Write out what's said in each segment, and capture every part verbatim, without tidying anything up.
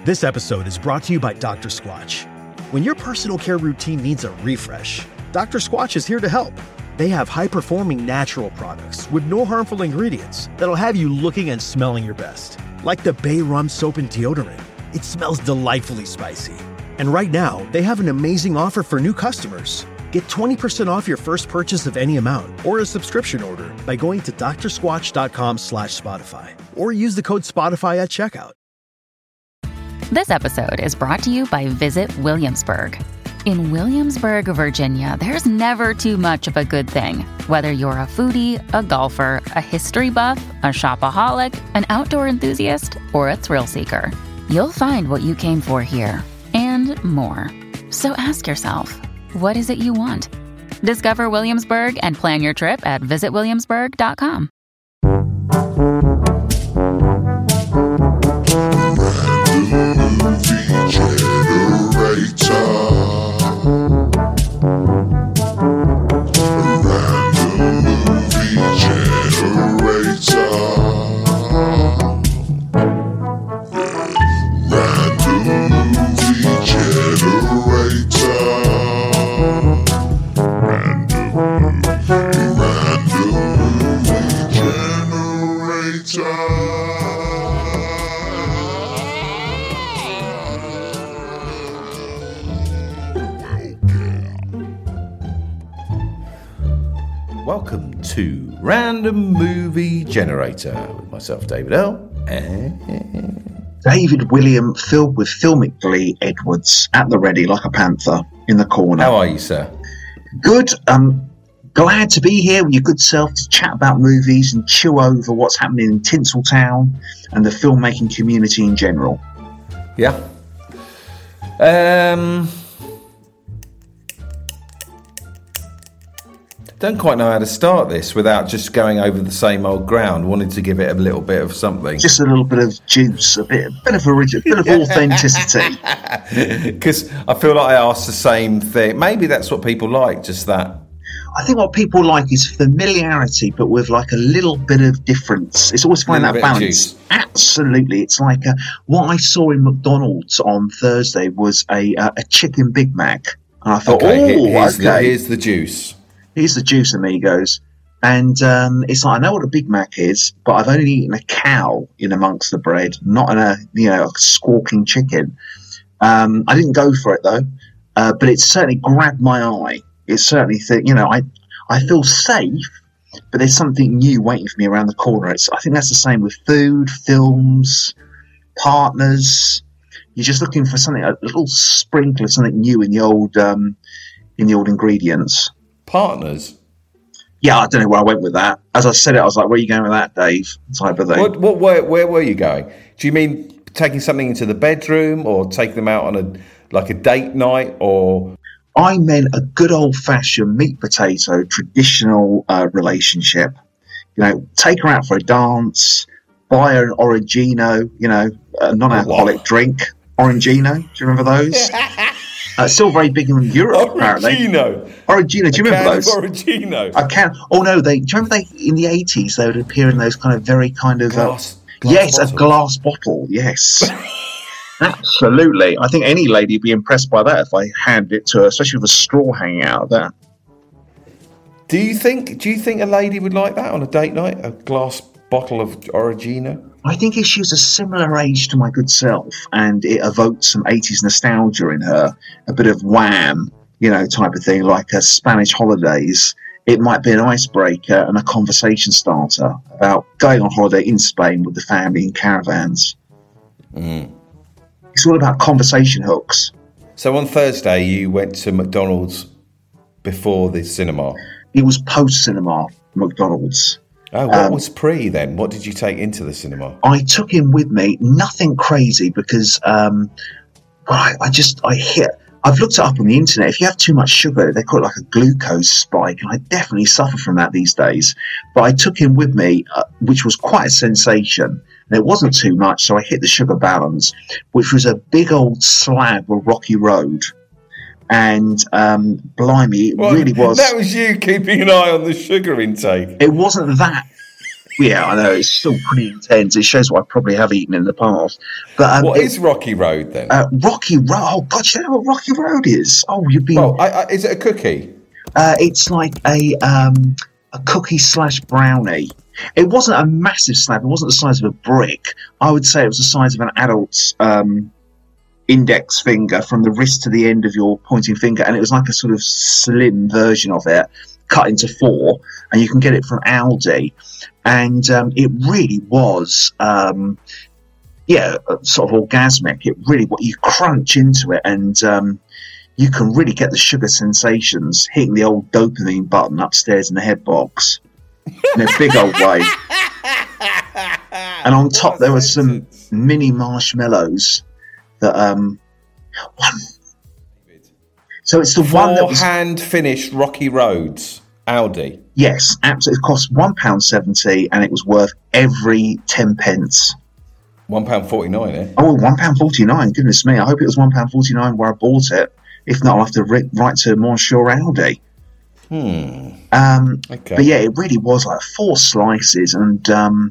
This episode is brought to you by Doctor Squatch. When your personal care routine needs a refresh, Doctor Squatch is here to help. They have high-performing natural products with no harmful ingredients that'll have you looking and smelling your best. Like the Bay Rum Soap and Deodorant. It smells delightfully spicy. And right now, they have an amazing offer for new customers. Get twenty percent off your first purchase of any amount or a subscription order by going to drsquatch.com slash Spotify or use the code Spotify at checkout. This episode is brought to you by Visit Williamsburg. In Williamsburg, Virginia, there's never too much of a good thing. Whether you're a foodie, a golfer, a history buff, a shopaholic, an outdoor enthusiast, or a thrill seeker, you'll find what you came for here and more. So ask yourself, what is it you want? Discover Williamsburg and plan your trip at visit williamsburg dot com. Welcome to Random Movie Generator with myself, David L. and David William, filled with filmic glee, Edwards, at the ready like a panther in the corner. How are you, sir? Good. Um, glad to be here with your good self to chat about movies and chew over what's happening in Tinseltown and the filmmaking community in general. Yeah. Um... Don't quite know how to start this without just going over the same old ground. Wanted to give it a little bit of something. Just a little bit of juice, a bit, a bit of original, a bit of authenticity. Because I feel like I asked the same thing. Maybe that's what people like, just that. I think what people like is familiarity, but with like a little bit of difference. It's always finding that balance. Absolutely. It's like uh, what I saw in McDonald's on Thursday was a uh, a chicken Big Mac. And I thought, okay, oh, here's, okay. the, here's the juice. Here's the juice, amigos. And um, it's like, I know what a Big Mac is, but I've only eaten a cow in amongst the bread, not in a, you know, a squawking chicken. Um, I didn't go for it, though. Uh, but it certainly grabbed my eye. It certainly, th- you know, I I feel safe, but there's something new waiting for me around the corner. It's, I think that's the same with food, films, partners. You're just looking for something, a little sprinkle of something new in the old, um, in the old ingredients. Partners? Yeah, I don't know where I went with that. As I said it, I was like, where are you going with that, Dave? Type of thing. What, what, where, where were you going? Do you mean taking something into the bedroom or taking them out on a like a date night? Or I meant a good old-fashioned meat-potato traditional uh, relationship. You know, take her out for a dance, buy her an Orangino, you know, a non-alcoholic oh, drink. Orangino, do you remember those? Uh, still very big in Europe, apparently. Orangino. Orangino, do you a remember can those? Of Orangino. I can. Oh no, they. Do you remember they in the eighties? They would appear in those kind of very kind of glass. Uh, glass yes, bottle. a glass bottle. Yes, absolutely. I think any lady would be impressed by that if I handed it to her, especially with a straw hanging out of that. Do you think? Do you think a lady would like that on a date night? A glass bottle of Orangino? I think if she was a similar age to my good self and it evoked some eighties nostalgia in her, a bit of Wham, you know, type of thing, like a Spanish holidays, it might be an icebreaker and a conversation starter about going on holiday in Spain with the family in caravans. Mm. It's all about conversation hooks. So on Thursday, you went to McDonald's before the cinema? It was post-cinema McDonald's. Oh, what um, was pre then? What did you take into the cinema? I took him with me, nothing crazy because um, well, I, I just, I hit, I've looked it up on the internet. If you have too much sugar, they call it like a glucose spike, and I definitely suffer from that these days. But I took him with me, uh, which was quite a sensation, and it wasn't too much, so I hit the sugar balance, which was a big old slab of rocky road. And um, blimey, it well, really was. That was you keeping an eye on the sugar intake. It wasn't that. Yeah, I know, it's still pretty intense. It shows what I probably have eaten in the past. But um, What it, is Rocky Road then? uh, Rocky Road? Oh, God, you know what Rocky Road is? Oh, you've been... Well, I, I, is it a cookie? Uh, it's like a um, a cookie slash brownie. It wasn't a massive slab. It wasn't the size of a brick. I would say it was the size of an adult's um, index finger from the wrist to the end of your pointing finger. And it was like a sort of slim version of it, cut into four. And you can get it from Aldi. And um, it really was, um, yeah, sort of orgasmic. It really, what you crunch into it and... Um, you can really get the sugar sensations hitting the old dopamine button upstairs in the head box in a big old way. And on top, there were some mini marshmallows that, um, one. So it's the one that was hand finished Rocky Roads Aldi. Yes, absolutely. It cost one pound seventy, and it was worth every ten pence. One pound forty nine, eh? Oh, one pound forty nine. Goodness me! I hope it was one pound forty nine where I bought it. If not, I'll have to ri- write to Monsieur Aldi. Hmm. Um, okay. But yeah, it really was like four slices and um,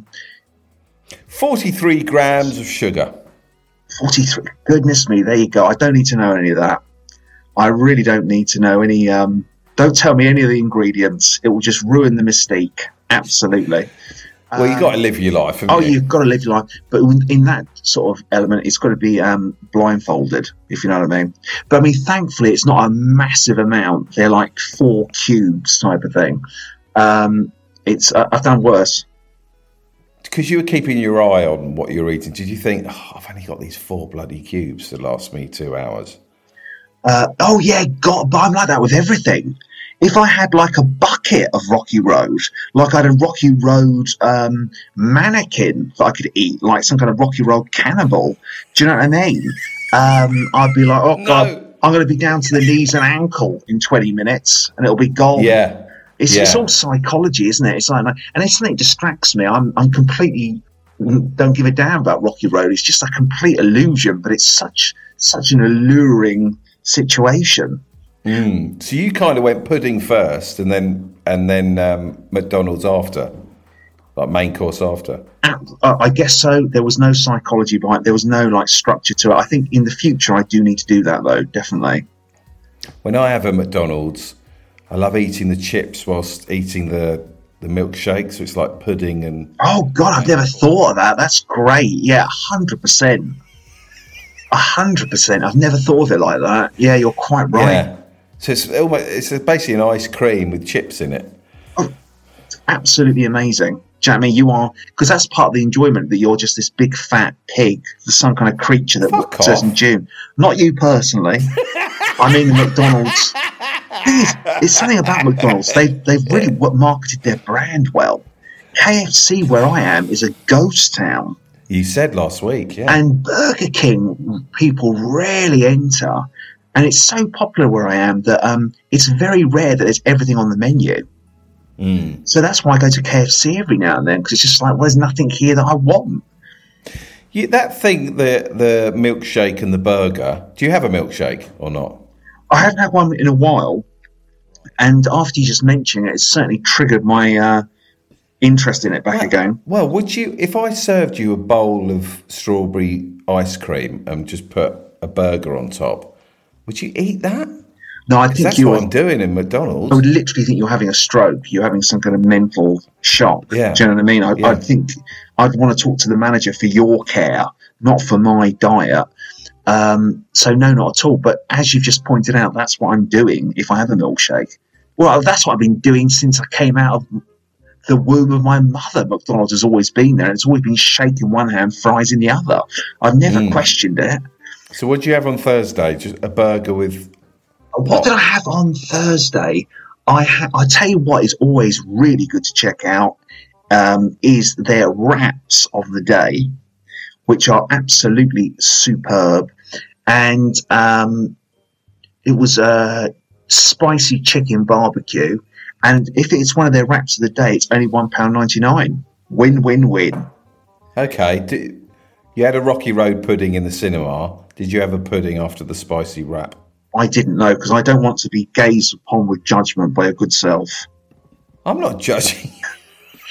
forty-three grams of sugar. forty-three. Goodness me, there you go. I don't need to know any of that. I really don't need to know any. Um, don't tell me any of the ingredients. It will just ruin the mystique. Absolutely. Well, you've got to live your life, haven't Oh, you? you've got to live your life. But in, in that sort of element, it's got to be um, blindfolded, if you know what I mean. But I mean, thankfully, it's not a massive amount. They're like four cubes type of thing. Um, it's uh, I've done worse. Because you were keeping your eye on what you were eating, did you think, oh, I've only got these four bloody cubes to last me two hours? Uh, oh, yeah, God, but I'm like that with everything. If I had like a bucket of Rocky Road, like I had a Rocky Road um, mannequin that I could eat, like some kind of Rocky Road cannibal, do you know what I mean? Um, I'd be like, oh, God, No. I'm going to be down to the knees and ankle in twenty minutes and it'll be gone. Yeah. It's, yeah. it's all psychology, isn't it? It's like, and it's something that distracts me. I'm, I'm completely don't give a damn about Rocky Road. It's just a complete illusion, but it's such, such an alluring situation. Mm. So you kind of went pudding first, and then and then um, McDonald's after, like main course after. Uh, I guess so. There was no psychology behind it. There was no like structure to it. I think in the future I do need to do that though, definitely. When I have a McDonald's, I love eating the chips whilst eating the the milkshake. So it's like pudding and. Oh God, I've never thought of that. That's great. Yeah, a hundred percent. A hundred percent. I've never thought of it like that. Yeah, you're quite right. Yeah. So it's almost, it's basically an ice cream with chips in it. Oh, it's absolutely amazing. Do you know what I mean? You are, because that's part of the enjoyment, that you're just this big fat pig, some kind of creature that Fuck says off. in June. Not you personally. I mean the McDonald's. It's, it's something about McDonald's. They, they've really marketed their brand well. K F C, where I am, is a ghost town. You said last week, yeah. And Burger King, people rarely enter. And it's so popular where I am that um, it's very rare that there's everything on the menu. Mm. So that's why I go to K F C every now and then, because it's just like, well, there's nothing here that I want. You, that thing, the the milkshake and the burger, do you have a milkshake or not? I haven't had one in a while. And after you just mentioning it, it's certainly triggered my uh, interest in it back well, again. Well, would you, if I served you a bowl of strawberry ice cream and just put a burger on top, would you eat that? No, I think that's you're. what I'm doing in McDonald's. I would literally think you're having a stroke. You're having some kind of mental shock. Yeah. Do you know what I mean? I, Yeah. I think I'd want to talk to the manager for your care, not for my diet. Um, so no, not at all. But as you've just pointed out, that's what I'm doing if I have a milkshake. Well, that's what I've been doing since I came out of the womb of my mother. McDonald's has always been there. It's always been shake in one hand, fries in the other. I've never Mm. questioned it. So what do you have on Thursday? Just a burger with... What did I have on Thursday? I ha- I tell you what is always really good to check out um, is their wraps of the day, which are absolutely superb. And um, it was a spicy chicken barbecue. And if it's one of their wraps of the day, it's only one pound ninety-nine. Win, win, win. Okay. Do, you had a Rocky Road pudding in the cinema. Did you have a pudding after the spicy wrap? I didn't know, because I don't want to be gazed upon with judgment by a good self. I'm not judging.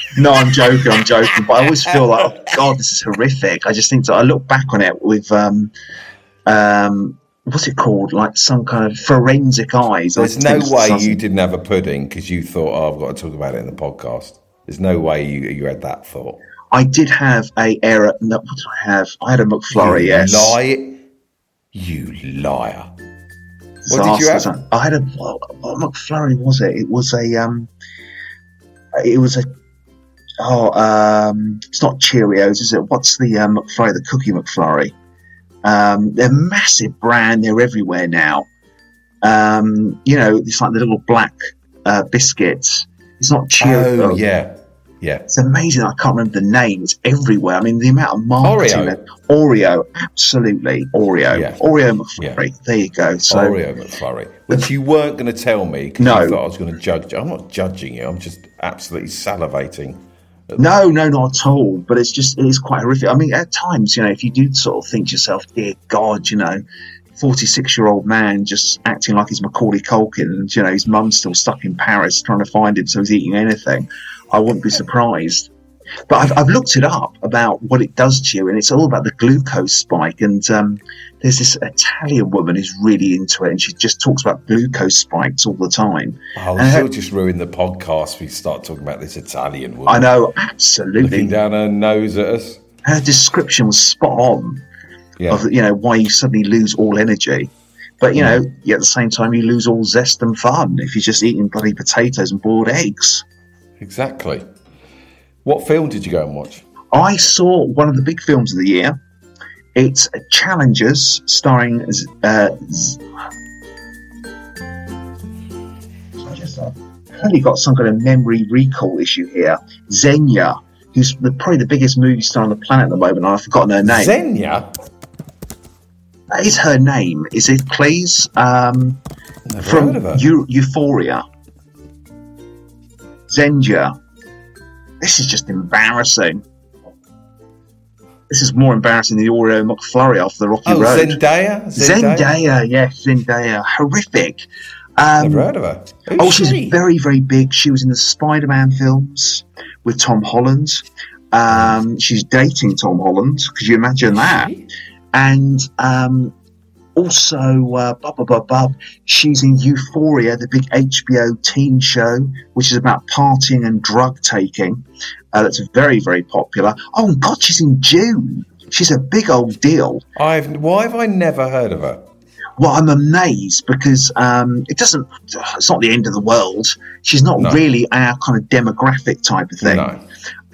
No, I'm joking, I'm joking. But I always feel like, oh, God, this is horrific. I just think that I look back on it with, um, um, what's it called? Like some kind of forensic eyes. There's no way you didn't have a pudding because you thought, oh, I've got to talk about it in the podcast. There's no way you, you had that thought. I did have a error. No, what did I have? I had a McFlurry, you yes. Lie. You liar. What did you have? I had a, what, what McFlurry was it? It was a, um, it was a, oh, um, it's not Cheerios, is it? What's the um, McFlurry, the Cookie McFlurry? Um, they're a massive brand. They're everywhere now. Um, you know, it's like the little black uh, biscuits. It's not Cheerios. Oh, yeah. Yeah. It's amazing. I can't remember the name. It's everywhere. I mean, the amount of marketing. Oreo. That, Oreo. Absolutely. Oreo. Yeah. Oreo McFlurry. Yeah. There you go. So, Oreo McFlurry. Which you weren't going to tell me because no. you thought I was going to judge you. I'm not judging you. I'm just absolutely salivating. No, no, not at all. But it's just, it is quite horrific. I mean, at times, you know, if you do sort of think to yourself, dear God, you know, forty-six-year-old man just acting like he's Macaulay Culkin and, you know, his mum's still stuck in Paris trying to find him so he's eating anything, I wouldn't be surprised. But I've, I've looked it up about what it does to you, and it's all about the glucose spike. And um, there's this Italian woman who's really into it, and she just talks about glucose spikes all the time. Oh, and she'll her, just ruin the podcast if we start talking about this Italian woman. I know, absolutely. Looking down her nose at us. Her description was spot on. Yeah. Of, you know, why you suddenly lose all energy. But, you know, yeah, at the same time, you lose all zest and fun if you're just eating bloody potatoes and boiled eggs. Exactly. What film did you go and watch? I saw one of the big films of the year. It's Challengers, starring... Uh, I just uh, clearly got some kind of memory recall issue here. Xenia, who's the, probably the biggest movie star on the planet at the moment, and I've forgotten her name. Xenia? That is her name, is it, please? Um, Never from heard of her. Eu- Euphoria. Xenia. This is just embarrassing. This is more embarrassing than the Oreo McFlurry off the Rocky oh, Road. Zendaya? Zendaya? Zendaya, yes, Zendaya. Horrific. Um, Never heard of her. Who's oh, she? she's very, very big. She was in the Spider-Man films with Tom Holland. Um, she's dating Tom Holland. Could you imagine is that? She? And um, also, uh, bub, bub, bub, bub, she's in Euphoria, the big H B O teen show, which is about partying and drug taking. Uh, that's very, very popular. Oh, God, she's in June. She's a big old deal. I've why have I never heard of her? Well, I'm amazed because um, it doesn't. It's not the end of the world. She's not No. really our kind of demographic type of thing. No.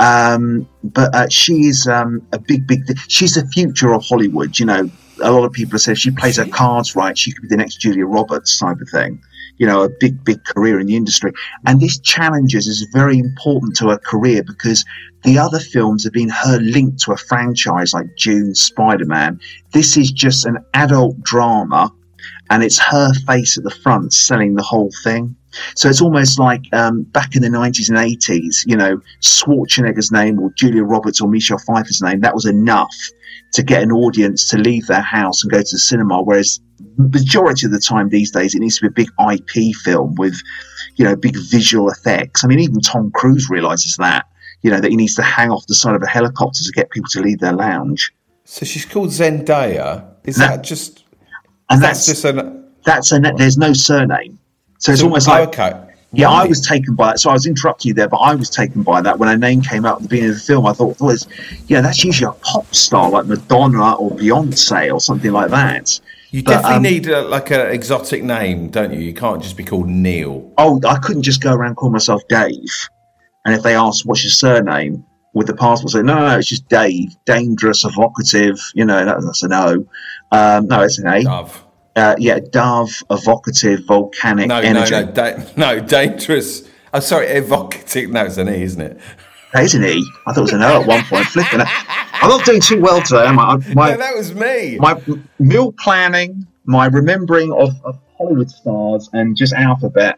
Um, but uh, she is um, a big, big. Th- she's the future of Hollywood. You know, a lot of people have said if she plays her cards right, she could be the next Julia Roberts type of thing. You know, a big, big career in the industry. And this Challengers is very important to her career because the other films have been her linked to a franchise like Dune, Spider-Man. This is just an adult drama, and it's her face at the front selling the whole thing. So it's almost like um, back in the nineties and eighties, you know, Schwarzenegger's name or Julia Roberts or Michelle Pfeiffer's name, that was enough to get an audience to leave their house and go to the cinema, whereas majority of the time these days it needs to be a big I P film with, you know, big visual effects. I mean, even Tom Cruise realizes that, you know, that he needs to hang off the side of a helicopter to get people to leave their lounge. So she's called Zendaya. Is that, that just... And that's, that's just an... That's a... There's no surname. So it's so, almost like... Okay. Yeah, right. I was taken by that. So I was interrupting you there, but I was taken by that. When her name came out at the beginning of the film, I thought, well, it's, yeah, that's usually a pop star like Madonna or Beyonce or something like that. You But, definitely um, need a, like an exotic name, don't you? You can't just be called Neil. Oh, I couldn't just go around calling myself Dave. And if they asked, what's your surname? With the passport, say, no, no, no, it's just Dave. Dangerous, evocative, you know, that, that's a no. Um, no, it's an A. Dove. Uh, yeah, Dove, evocative, volcanic, No, energy. no, no, da- no, dangerous. Oh, sorry, evocative. No, it's an E, isn't it? That is an E. I thought it was an O at one point. Flipping it. I'm not doing too well today, am I? My, No, that was me. my meal planning, my remembering of, of Hollywood stars, and just alphabet.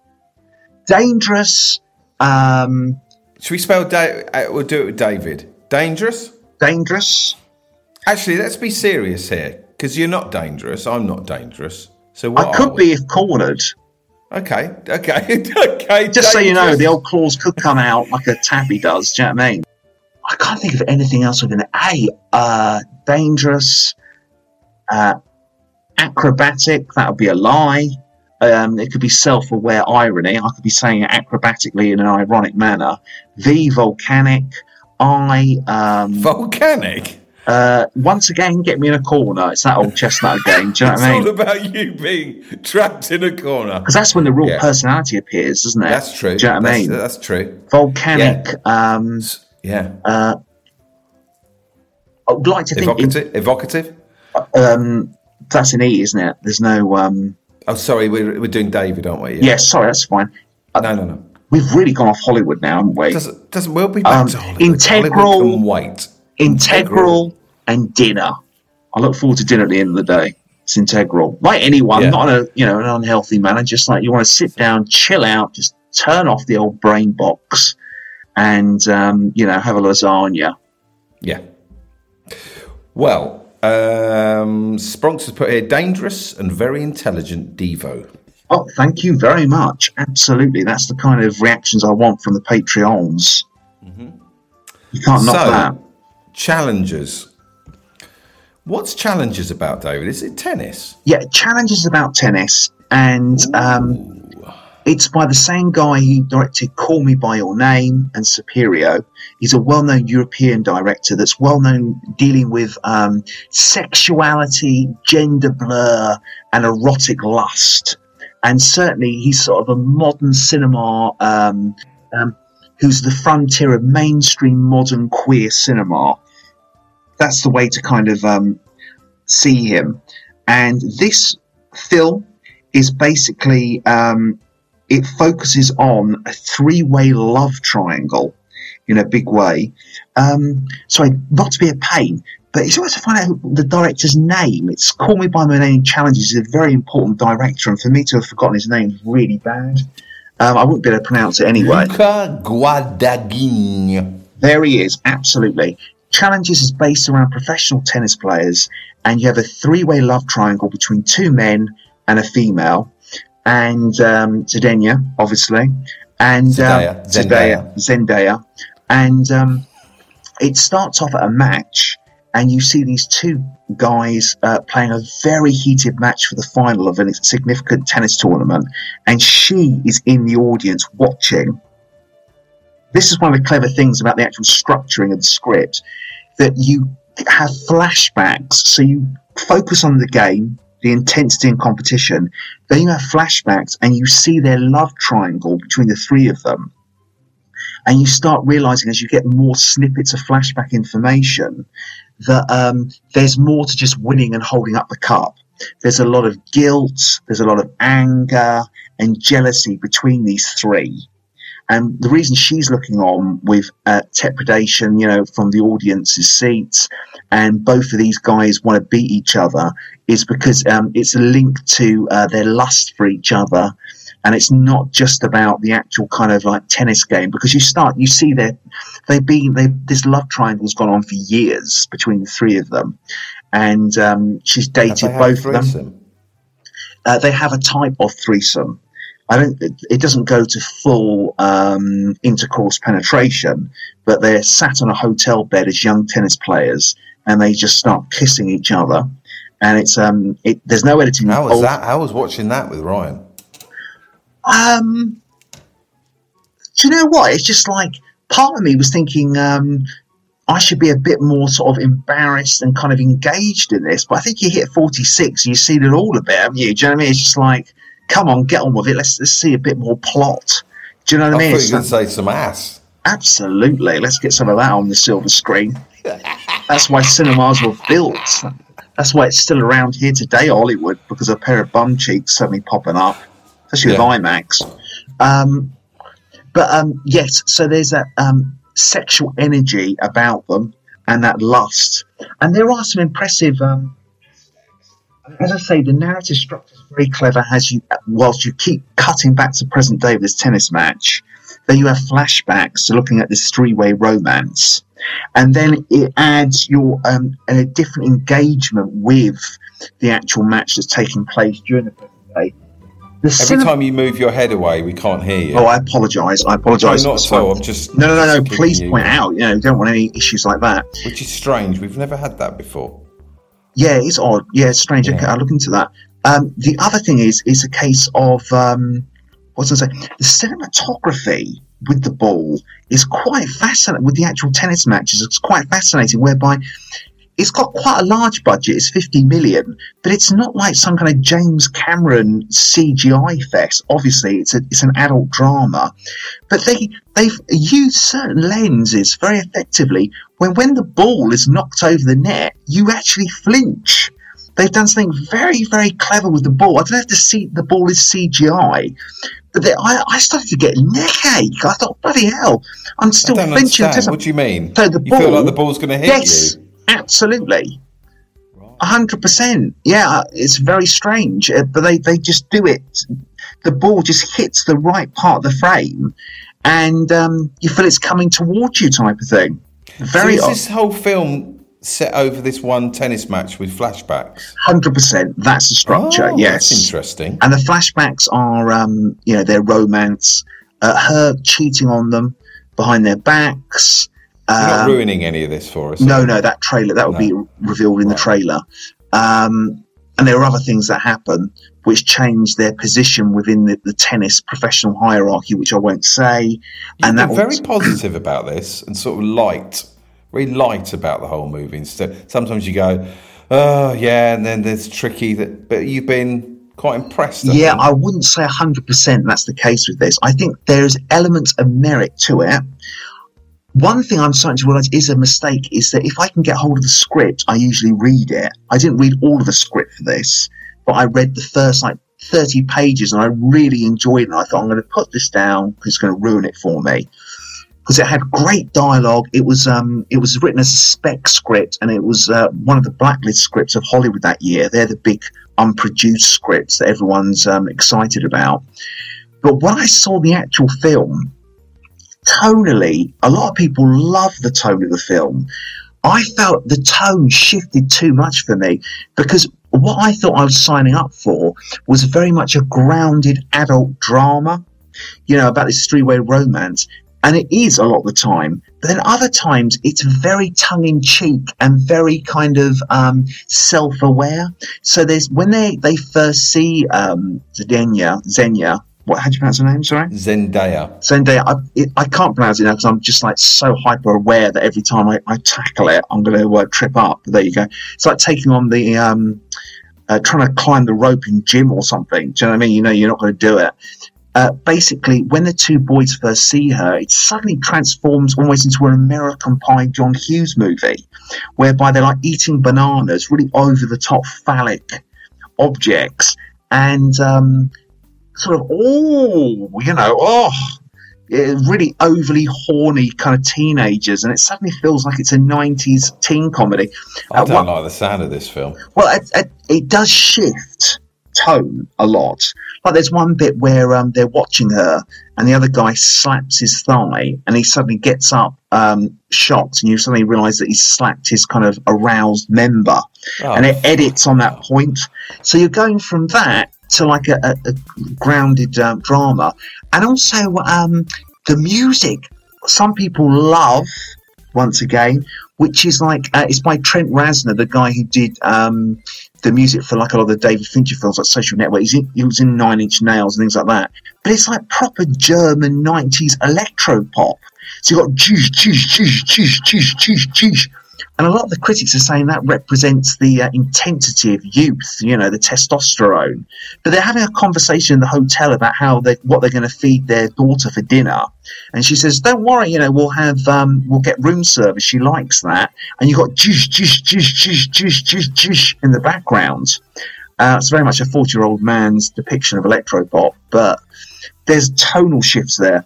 Dangerous, um, Should we spell? Da- uh, we'll do it with David. Dangerous. dangerous. Actually, let's be serious here, because you're not dangerous. I'm not dangerous. So what I are could we? be if cornered. Okay, okay, okay. Just so you know, dangerous. the old claws could come out like a tappy does. Do you know what I mean? I can't think of anything else we're going to... A, uh, dangerous, uh, acrobatic, that would be a lie. Um, it could be self-aware irony. I could be saying it acrobatically in an ironic manner. V, volcanic. I... Um, volcanic? Uh, once again, get me in a corner. It's that old chestnut again. Do you know what I mean? It's all about you being trapped in a corner. Because that's when the real yeah. personality appears, isn't it? That's true. Do you know what I mean? That's, that's true. Volcanic. Yeah. Um, yeah. Uh, I would like to think... Evocative? In, Evocative? Um, that's an E, isn't it? There's no... Um, oh, sorry. We're, we're doing David, aren't we? Yeah, yeah sorry. That's fine. Uh, no, no, no. We've really gone off Hollywood now, haven't we? Doesn't, doesn't we'll be back um, to Hollywood. Integral. Hollywood can wait. Integral and dinner. I look forward to dinner at the end of the day. It's integral. Like anyone, yeah. not in a you know an unhealthy manner. Just like you want to sit down, chill out, just turn off the old brain box, and um, you know have a lasagna. Yeah. Well, um, Spronks has put here dangerous and very intelligent Devo. Oh, thank you very much. Absolutely, that's the kind of reactions I want from the Patreons. Mm-hmm. You can't knock so, that. Challengers. What's Challengers about, David? Is it tennis? Yeah, Challengers about tennis, and um, it's by the same guy who directed Call Me By Your Name and Superio. He's a well-known European director that's well-known dealing with um, sexuality, gender blur, and erotic lust. And certainly he's sort of a modern cinema um, um, who's the frontier of mainstream modern queer cinema. That's the way to kind of um, see him. And this film is basically, um, it focuses on a three-way love triangle in a big way. Um, sorry, not to be a pain, but it's always to find out the director's name. It's Call Me By My Name Challenges. He's a very important director, and for me to have forgotten his name is really bad. Um, I wouldn't be able to pronounce it anyway. Luca Guadagnino. There he is, absolutely. Challenges is based around professional tennis players, and you have a three-way love triangle between two men and a female, and um, Zendaya, obviously, and Zendaya, um, Zendaya. Zendaya, Zendaya, and um, it starts off at a match, and you see these two guys uh, playing a very heated match for the final of a significant tennis tournament, and she is in the audience watching. This is one of the clever things about the actual structuring of the script, that you have flashbacks. So you focus on the game, the intensity and competition. Then you have flashbacks and you see their love triangle between the three of them. And you start realizing as you get more snippets of flashback information that um, there's more to just winning and holding up the cup. There's a lot of guilt, there's a lot of anger and jealousy between these three. And the reason she's looking on with uh, trepidation, you know, from the audience's seats, and both of these guys want to beat each other, is because um, it's a link to uh, their lust for each other. And it's not just about the actual kind of like tennis game, because you start, you see that they've been, they, this love triangle's gone on for years between the three of them. And um, she's dated both of them. Uh, they have a type of threesome. I don't. It, it doesn't go to full um, intercourse penetration, but they're sat on a hotel bed as young tennis players, and they just start kissing each other. And it's um, it, there's no editing. How was that? I was watching that with Ryan. Um, do you know what? It's just like part of me was thinking um, I should be a bit more sort of embarrassed and kind of engaged in this, but I think you hit forty-six, you see it all a bit, haven't you? Do you know what I mean? It's just like, come on, get on with it. Let's, let's see a bit more plot. Do you know what I mean? I thought you were going to say some ass. Absolutely. Let's get some of that on the silver screen. That's why cinemas were built. That's why it's still around here today, Hollywood, because a pair of bum cheeks suddenly popping up, especially yeah. with IMAX. Um, but um, yes, so there's that um, sexual energy about them and that lust. And there are some impressive... Um, As I say, the narrative structure is very clever. As you, whilst you keep cutting back to present day of this tennis match, then you have flashbacks to looking at this three-way romance, and then it adds your um, a different engagement with the actual match that's taking place during the present day. Every cinema- time you move your head away, we can't hear you. Oh, I apologise. I apologise. No, not so. I'm just no, no, no, no. just Please you. point out. You know, we don't want any issues like that. Which is strange. We've never had that before. Yeah, it's odd. Yeah, it's strange. Yeah. Okay, I'll look into that. Um, the other thing is, is a case of um, what's I say? The cinematography with the ball is quite fascinating. With the actual tennis matches, it's quite fascinating. Whereby it's got quite a large budget. It's fifty million, but it's not like some kind of James Cameron C G I fest. Obviously, it's a it's an adult drama, but they they've used certain lenses very effectively. When when the ball is knocked over the net, you actually flinch. They've done something very very clever with the ball. I don't have to see the ball is C G I. But they, I, I started to get neck ache. I thought, bloody hell, I'm still I don't flinching. understand. What do you mean? So the you ball, feel like the ball's going to hit yes, you? Absolutely. A hundred percent. Yeah, it's very strange, uh, but they, they just do it. The ball just hits the right part of the frame, and um, you feel it's coming towards you, type of thing. Very so is odd. this whole film set over this one tennis match with flashbacks? Hundred percent. That's the structure. Oh, yes, that's interesting. And the flashbacks are, um, you know, their romance, uh, her cheating on them behind their backs. You're not Um, ruining any of this for us. No, no, that trailer, that will No. be revealed in Right. the trailer. Um, and there are other things that happen which change their position within the, the tennis professional hierarchy, which I won't say. You've and that been will- very positive about this and sort of light, very light about the whole movie. Instead, sometimes you go, oh, yeah, and then there's tricky, that, but you've been quite impressed. I Yeah, think. I wouldn't say one hundred percent that's the case with this. I think there's elements of merit to it. One thing I'm starting to realise is a mistake is that if I can get hold of the script, I usually read it. I didn't read all of the script for this, but I read the first like thirty pages and I really enjoyed it. And I thought, I'm going to put this down because it's going to ruin it for me. Because it had great dialogue. It was um, it was written as a spec script, and it was uh, one of the blacklist scripts of Hollywood that year. They're the big unproduced scripts that everyone's um, excited about. But when I saw the actual film, tonally, a lot of people love the tone of the film. I felt the tone shifted too much for me because what I thought I was signing up for was very much a grounded adult drama, you know, about this three-way romance. And it is a lot of the time. But then other times it's very tongue-in-cheek and very kind of um, self-aware. So there's when they, they first see um, Zendaya, Zenya, what, how do you pronounce her name, sorry? Zendaya. Zendaya, I, it, I can't pronounce it now because I'm just like so hyper-aware that every time I, I tackle it, I'm going to uh, trip up. But there you go. It's like taking on the, um, uh, trying to climb the rope in gym or something. Do you know what I mean? You know you're not going to do it. Uh, basically, when the two boys first see her, it suddenly transforms almost into an American Pie John Hughes movie, whereby they're like eating bananas, really over-the-top phallic objects, and um, sort of, oh, you know, oh, yeah, really overly horny kind of teenagers, and it suddenly feels like it's a nineties teen comedy. I Uh, don't what- like the sound of this film. well, it, it, it does shift tone a lot. Like there's one bit where um, they're watching her and the other guy slaps his thigh and he suddenly gets up um, shocked, and you suddenly realise that he's slapped his kind of aroused member. Oh, And it edits on that point. So you're going from that to like a, a, a grounded um, drama. And also um, the music, some people love, once again, which is like, uh, it's by Trent Reznor, the guy who did um, the music for like a lot of the David Fincher films, like Social Network. He's in, he was in Nine Inch Nails and things like that. But it's like proper German nineties electro pop. So you've got juice, juice, juice, juice, juice, juice, juice. And a lot of the critics are saying that represents the uh, intensity of youth, you know, the testosterone. But they're having a conversation in the hotel about how they, what they're going to feed their daughter for dinner. And she says, "Don't worry, you know, we'll have, um, we'll get room service. She likes that." And you've got juice, juice, juice, juice, juice, juice, juice in the background. Uh, it's very much a forty-year-old man's depiction of electropop, but there's tonal shifts there.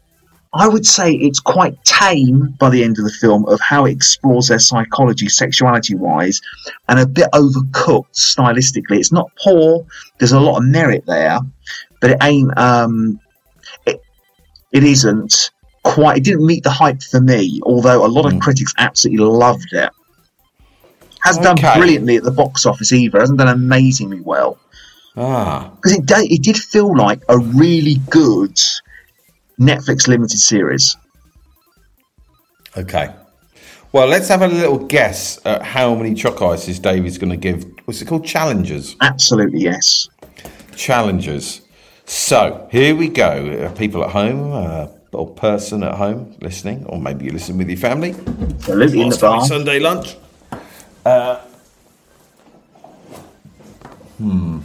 I would say it's quite tame by the end of the film of how it explores their psychology, sexuality-wise, and a bit overcooked stylistically. It's not poor. There's a lot of merit there, but it ain't. Um, it, it isn't quite. It didn't meet the hype for me. Although a lot of Mm. critics absolutely loved it. Hasn't Okay. done brilliantly at the box office either. Hasn't done amazingly well. Ah. Because it, da- it did feel like a really good Netflix limited series. Okay. Well, let's have a little guess at how many Choc Ices David's going to give. What's it called? Challengers? Absolutely, yes. Challengers. So, here we go. Uh, people at home, uh, or person at home listening, or maybe you listen with your family. Absolutely, in the bar. Sunday lunch. Uh, hmm.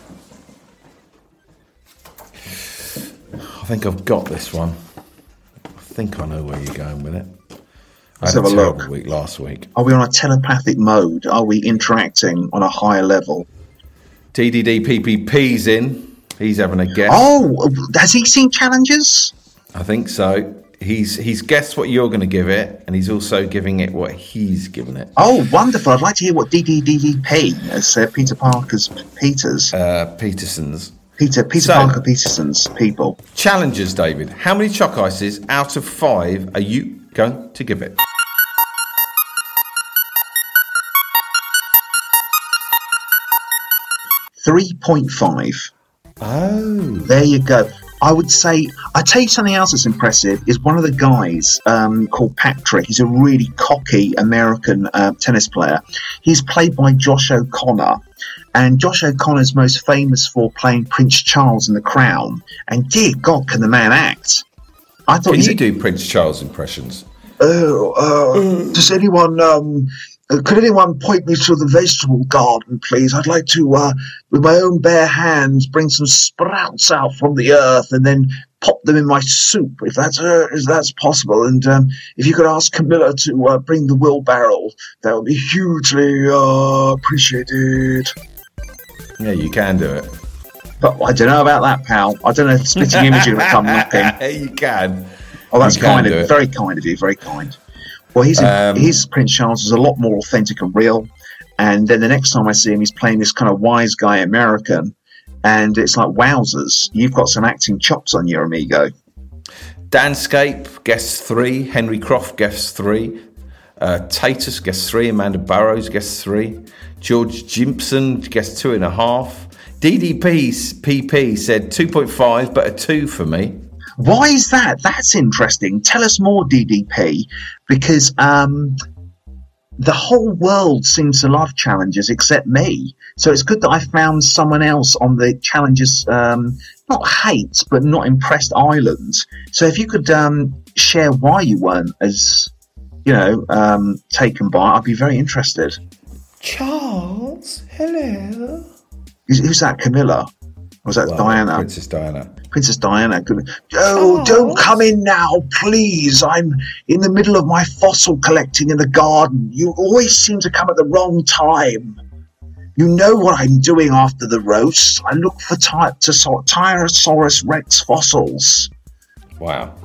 I think I've got this one. I think I know where you're going with it. I Let's had have a a terrible look. week last week. Are we on a telepathic mode? Are we interacting on a higher level? T D D P P P's in. He's having a guess. Oh, has he seen Challenges? I think so. He's he's guessed what you're going to give it, and he's also giving it what he's given it. Oh, wonderful. I'd like to hear what D D D D P, as uh, Peter Parker's Peters. Uh, Peterson's. Peter Peter So- Parker Peterson's people. Challenges, David. How many Choc Ices out of five are you going to give it? three point five. Oh. There you go. I would say, I tell you something else that's impressive is one of the guys um, called Patrick. He's a really cocky American uh, tennis player. He's played by Josh O'Connor. And Josh O'Connor's most famous for playing Prince Charles in The Crown. And dear God, can the man act? I thought Can he's you a- do Prince Charles impressions? Oh, uh, does anyone, um, uh, could anyone point me to the vegetable garden, please? I'd like to, uh, with my own bare hands, bring some sprouts out from the earth and then pop them in my soup, if that's uh, if that's possible. And um, if you could ask Camilla to uh, bring the wheelbarrow, that would be hugely uh, appreciated. Yeah, you can do it. But I don't know about that, pal. I don't know if Spitting Imaging will come knocking. You can. Oh, that's You can kind do of it. very kind of you, very kind. Well, his Um, his Prince Charles is a lot more authentic and real. And then the next time I see him, he's playing this kind of wise guy American, and it's like wowzers, you've got some acting chops on your amigo. Danscape, guess three. Henry Croft, guess three. Uh, Tatus, guess three. Amanda Burrows, guess three. George Jimpson, guess two and a half. D D P P P said two point five, but a two for me. Why is that? That's interesting. Tell us more, D D P, because um, the whole world seems to love challenges except me. So it's good that I found someone else on the challenges, um, not hate, but not impressed island. So if you could um, share why you weren't as, you know, um, taken by, I'd be very interested. Charles, hello. Who's, who's that, Camilla? Or was that Well, Diana? Princess Diana. Princess Diana. Oh, don't come in now, please. I'm in the middle of my fossil collecting in the garden. You always seem to come at the wrong time. You know what I'm doing after the roast. I look for ty- to so- Tyrannosaurus Rex fossils. Wow.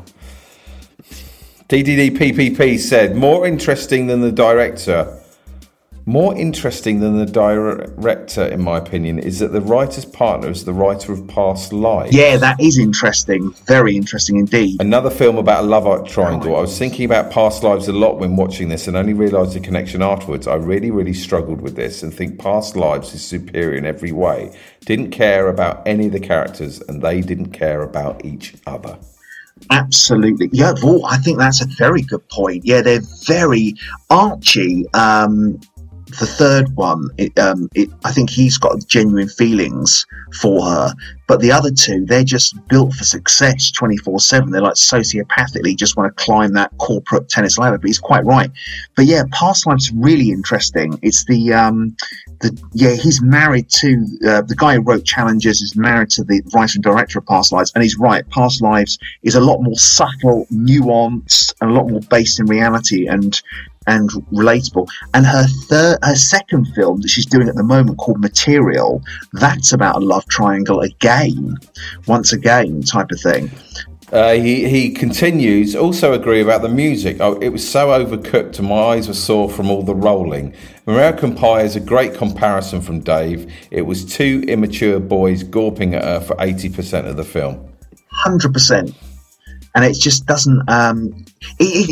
D D D P P P said, more interesting than the director. More interesting than the director, in my opinion, is that the writer's partner is the writer of Past Lives. Yeah, that is interesting. Very interesting indeed. Another film about a love triangle. I was thinking about Past Lives a lot when watching this and only realised the connection afterwards. I really, really struggled with this and think Past Lives is superior in every way. Didn't care about any of the characters and they didn't care about each other. Absolutely. Yeah, well, I think that's a very good point. Yeah, they're very Archie. Um, the third one, it, um, it, I think he's got genuine feelings for her. But the other two, they're just built for success twenty-four seven. They're like sociopathically just want to climb that corporate tennis ladder. But he's quite right. But yeah, Past Lives really interesting. It's the, um, the yeah, he's married to, uh, the guy who wrote Challenges is married to the writer and director of Past Lives. And he's right. Past Lives is a lot more subtle, nuanced, and a lot more based in reality and and relatable. And her third, her second film that she's doing at the moment called Material, that's about a love triangle again, once again type of thing. Uh, he, he continues, also agree about the music. Oh, it was so overcooked and my eyes were sore from all the rolling. American Pie is a great comparison from Dave. It was two immature boys gawping at her for eighty percent of the film. one hundred percent. And it just doesn't... Um, it, it,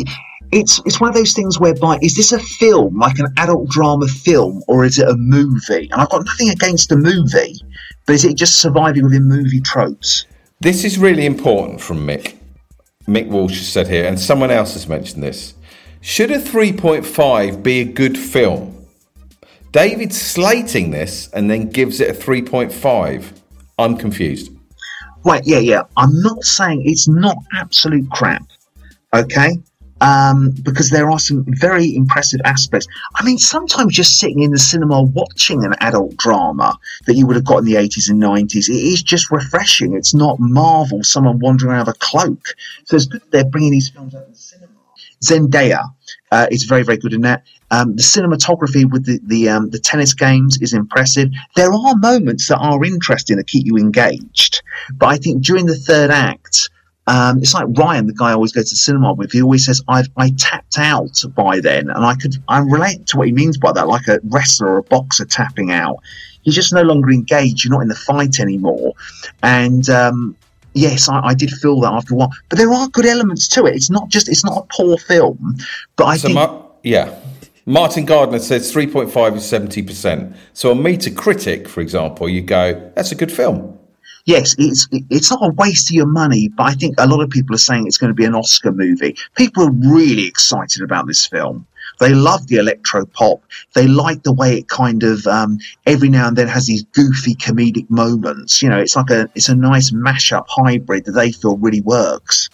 It's it's one of those things whereby, is this a film, like an adult drama film, or is it a movie? And I've got nothing against the movie, but is it just surviving within movie tropes? This is really important from Mick. Mick Walsh has said here, and someone else has mentioned this. Should a three point five be a good film? David's slating this and then gives it a three point five. I'm confused. Right, yeah, yeah. I'm not saying it's not absolute crap, okay? Um, because there are some very impressive aspects. I mean, sometimes just sitting in the cinema watching an adult drama that you would have got in the eighties and nineties, it is just refreshing. It's not Marvel, someone wandering around with a cloak. So it's good that they're bringing these films out in the cinema. Zendaya uh, is very, very good in that. Um, the cinematography with the the, um, the tennis games is impressive. There are moments that are interesting that keep you engaged. But I think during the third act, Um, it's like Ryan, the guy I always go to the cinema with. He always says, I've, I tapped out by then. And I could, I relate to what he means by that, like a wrestler or a boxer tapping out. You're just no longer engaged. You're not in the fight anymore. And, um, yes, I, I did feel that after a while. But there are good elements to it. It's not just, it's not a poor film. But I so think... Ma- yeah. Martin Gardner says three point five is seventy percent. So on Metacritic, for example, you go, that's a good film. Yes, it's it's not a waste of your money, but I think a lot of people are saying it's going to be an Oscar movie. People are really excited about this film. They love the electro pop. They like the way it kind of um, every now and then has these goofy comedic moments. You know, it's like a it's a nice mashup hybrid that they feel really works.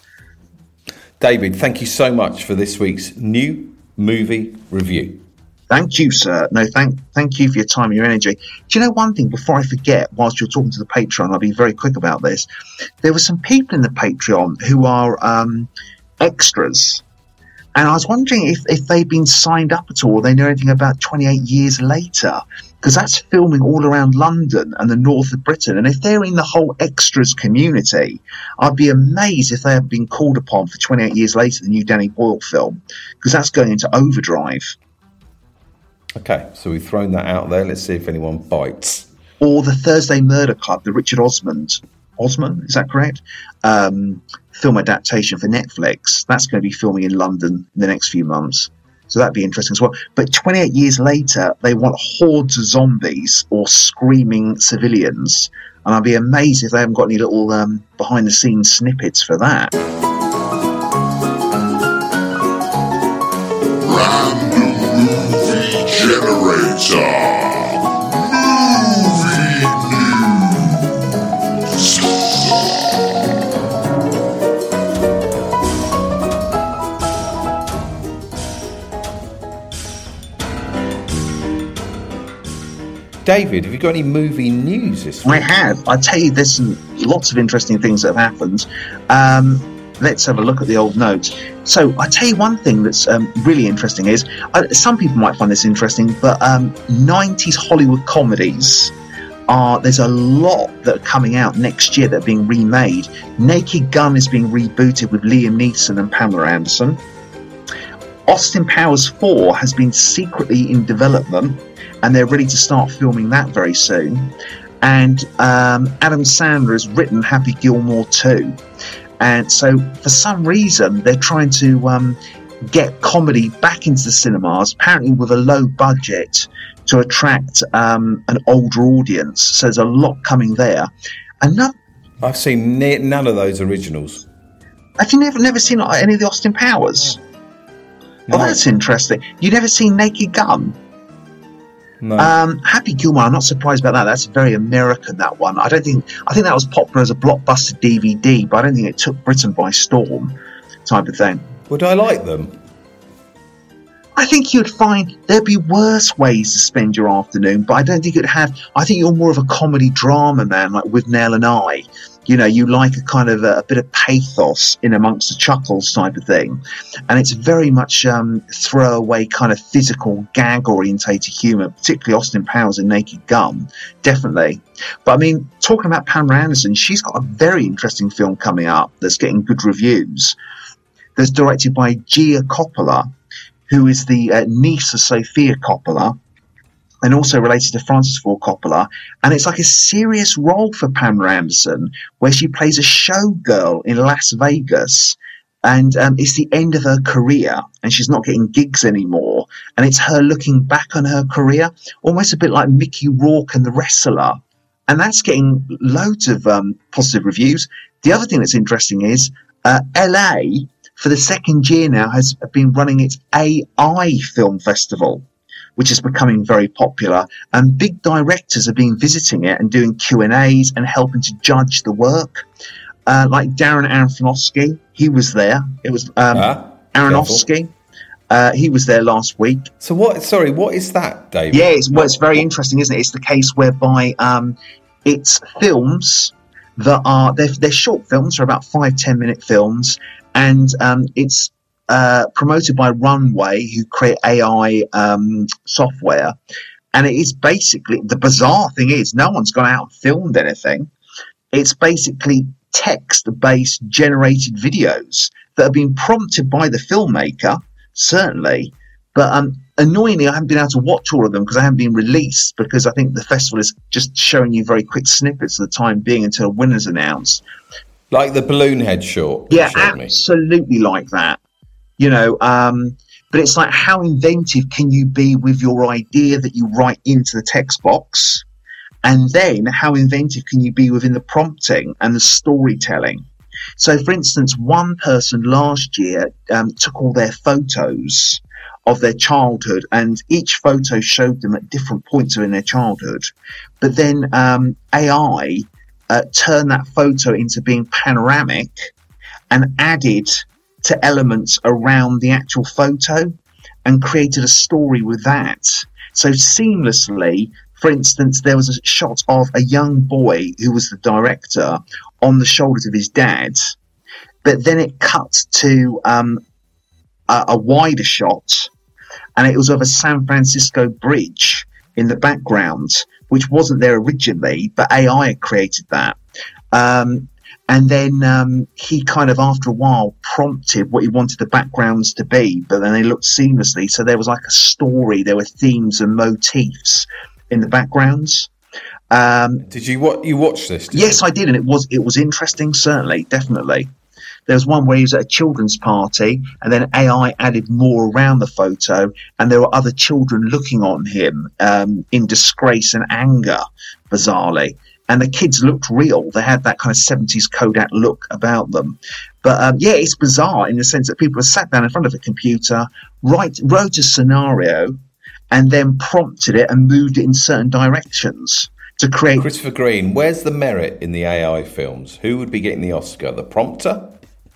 David, thank you so much for this week's new movie review. Thank you, sir. No, thank thank you for your time and your energy. Do you know one thing, before I forget, whilst you're talking to the Patreon, I'll be very quick about this. There were some people in the Patreon who are um, extras. And I was wondering if, if they've been signed up at all, or they know anything about twenty-eight years later. Because that's filming all around London and the north of Britain. And if they're in the whole extras community, I'd be amazed if they haven't been called upon for twenty-eight years later, the new Danny Boyle film. Because that's going into overdrive. Okay, so we've thrown that out there. Let's see if anyone bites. Or the Thursday Murder Club, the Richard Osmond, Osman, is that correct? Um, film adaptation for Netflix. That's going to be filming in London in the next few months. So that'd be interesting as well. But twenty-eight years later, they want hordes of zombies or screaming civilians. And I'd be amazed if they haven't got any little um, behind-the-scenes snippets for that. Generator Movie News. David, have you got any movie news this week? I have. I tell you, there's some, lots of interesting things that have happened. Um, let's have a look at the old notes. So I tell you one thing that's um, really interesting is, uh, some people might find this interesting, but um, nineties Hollywood comedies are, there's a lot that are coming out next year that are being remade. Naked Gun is being rebooted with Liam Neeson and Pamela Anderson. Austin Powers four has been secretly in development, and they're ready to start filming that very soon. And um, Adam Sandler has written Happy Gilmore two. And so, for some reason, they're trying to um, get comedy back into the cinemas, apparently with a low budget, to attract um, an older audience. So there's a lot coming there. Another, I've seen ne- none of those originals. Have you never never seen any of the Austin Powers? No. Oh, that's interesting. You've never seen Naked Gun? No. Um, Happy Gilmore, I'm not surprised about that. That's very American, that one. I don't think, I think that was popular as a blockbuster D V D, but I don't think it took Britain by storm, type of thing. Would I like them? I think you'd find there'd be worse ways to spend your afternoon, but I don't think it'd have, I think you're more of a comedy drama man, like With Nell and I. You know, you like a kind of a, a bit of pathos in amongst the chuckles type of thing. And it's very much um, throwaway kind of physical gag-orientated humour, particularly Austin Powers in Naked Gun, definitely. But I mean, talking about Pamela Anderson, she's got a very interesting film coming up that's getting good reviews. That's directed by Gia Coppola, who is the uh, niece of Sofia Coppola, and also related to Francis Ford Coppola. And it's like a serious role for Pamela Anderson, where she plays a showgirl in Las Vegas, And um, it's the end of her career, and she's not getting gigs anymore. And it's her looking back on her career, almost a bit like Mickey Rourke and The Wrestler. And that's getting loads of um, positive reviews. The other thing that's interesting is uh, L A, for the second year now, has been running its A I film festival, which is becoming very popular. And big directors have been visiting it and doing Q and A's and helping to judge the work. Uh, like Darren Aronofsky, he was there. It was um, ah, Aronofsky. Uh, he was there last week. So what? Sorry, what is that, David? Yeah, it's, well, it's very interesting, isn't it? It's the case whereby um, it's films that are they're, they're short films, they're about five ten minute films, and um, it's uh, promoted by Runway, who create A I um, software. And it is basically, the bizarre thing is, no one's gone out and filmed anything. It's basically text-based generated videos that have been prompted by the filmmaker, certainly, but um, annoyingly I haven't been able to watch all of them because they haven't been released, because I think the festival is just showing you very quick snippets of the time being until a winner's announced. Like the balloon head short. Yeah, absolutely me. Like that. You know, um, but it's like, how inventive can you be with your idea that you write into the text box? And then how inventive can you be within the prompting and the storytelling? So, for instance, one person last year um, took all their photos of their childhood, and each photo showed them at different points in their childhood. But then um, A I uh, turned that photo into being panoramic and added to elements around the actual photo and created a story with that. So seamlessly, for instance, there was a shot of a young boy who was the director on the shoulders of his dad, but then it cut to um, a, a wider shot, and it was of a San Francisco bridge in the background, which wasn't there originally, but A I had created that. Um, and then um, he kind of, after a while, prompted what he wanted the backgrounds to be, but then they looked seamlessly. So there was like a story, there were themes and motifs in the backgrounds. Um, did you what you watch this? Yes, you? I did, and it was it was interesting. Certainly, definitely. There was one where he was at a children's party, and then A I added more around the photo, and there were other children looking on him um, in disgrace and anger, bizarrely. And the kids looked real. They had that kind of seventies Kodak look about them. But um, yeah, it's bizarre in the sense that people have sat down in front of a computer, write, wrote a scenario, and then prompted it and moved it in certain directions to create. Christopher Green, where's the merit in the A I films? Who would be getting the Oscar? The prompter?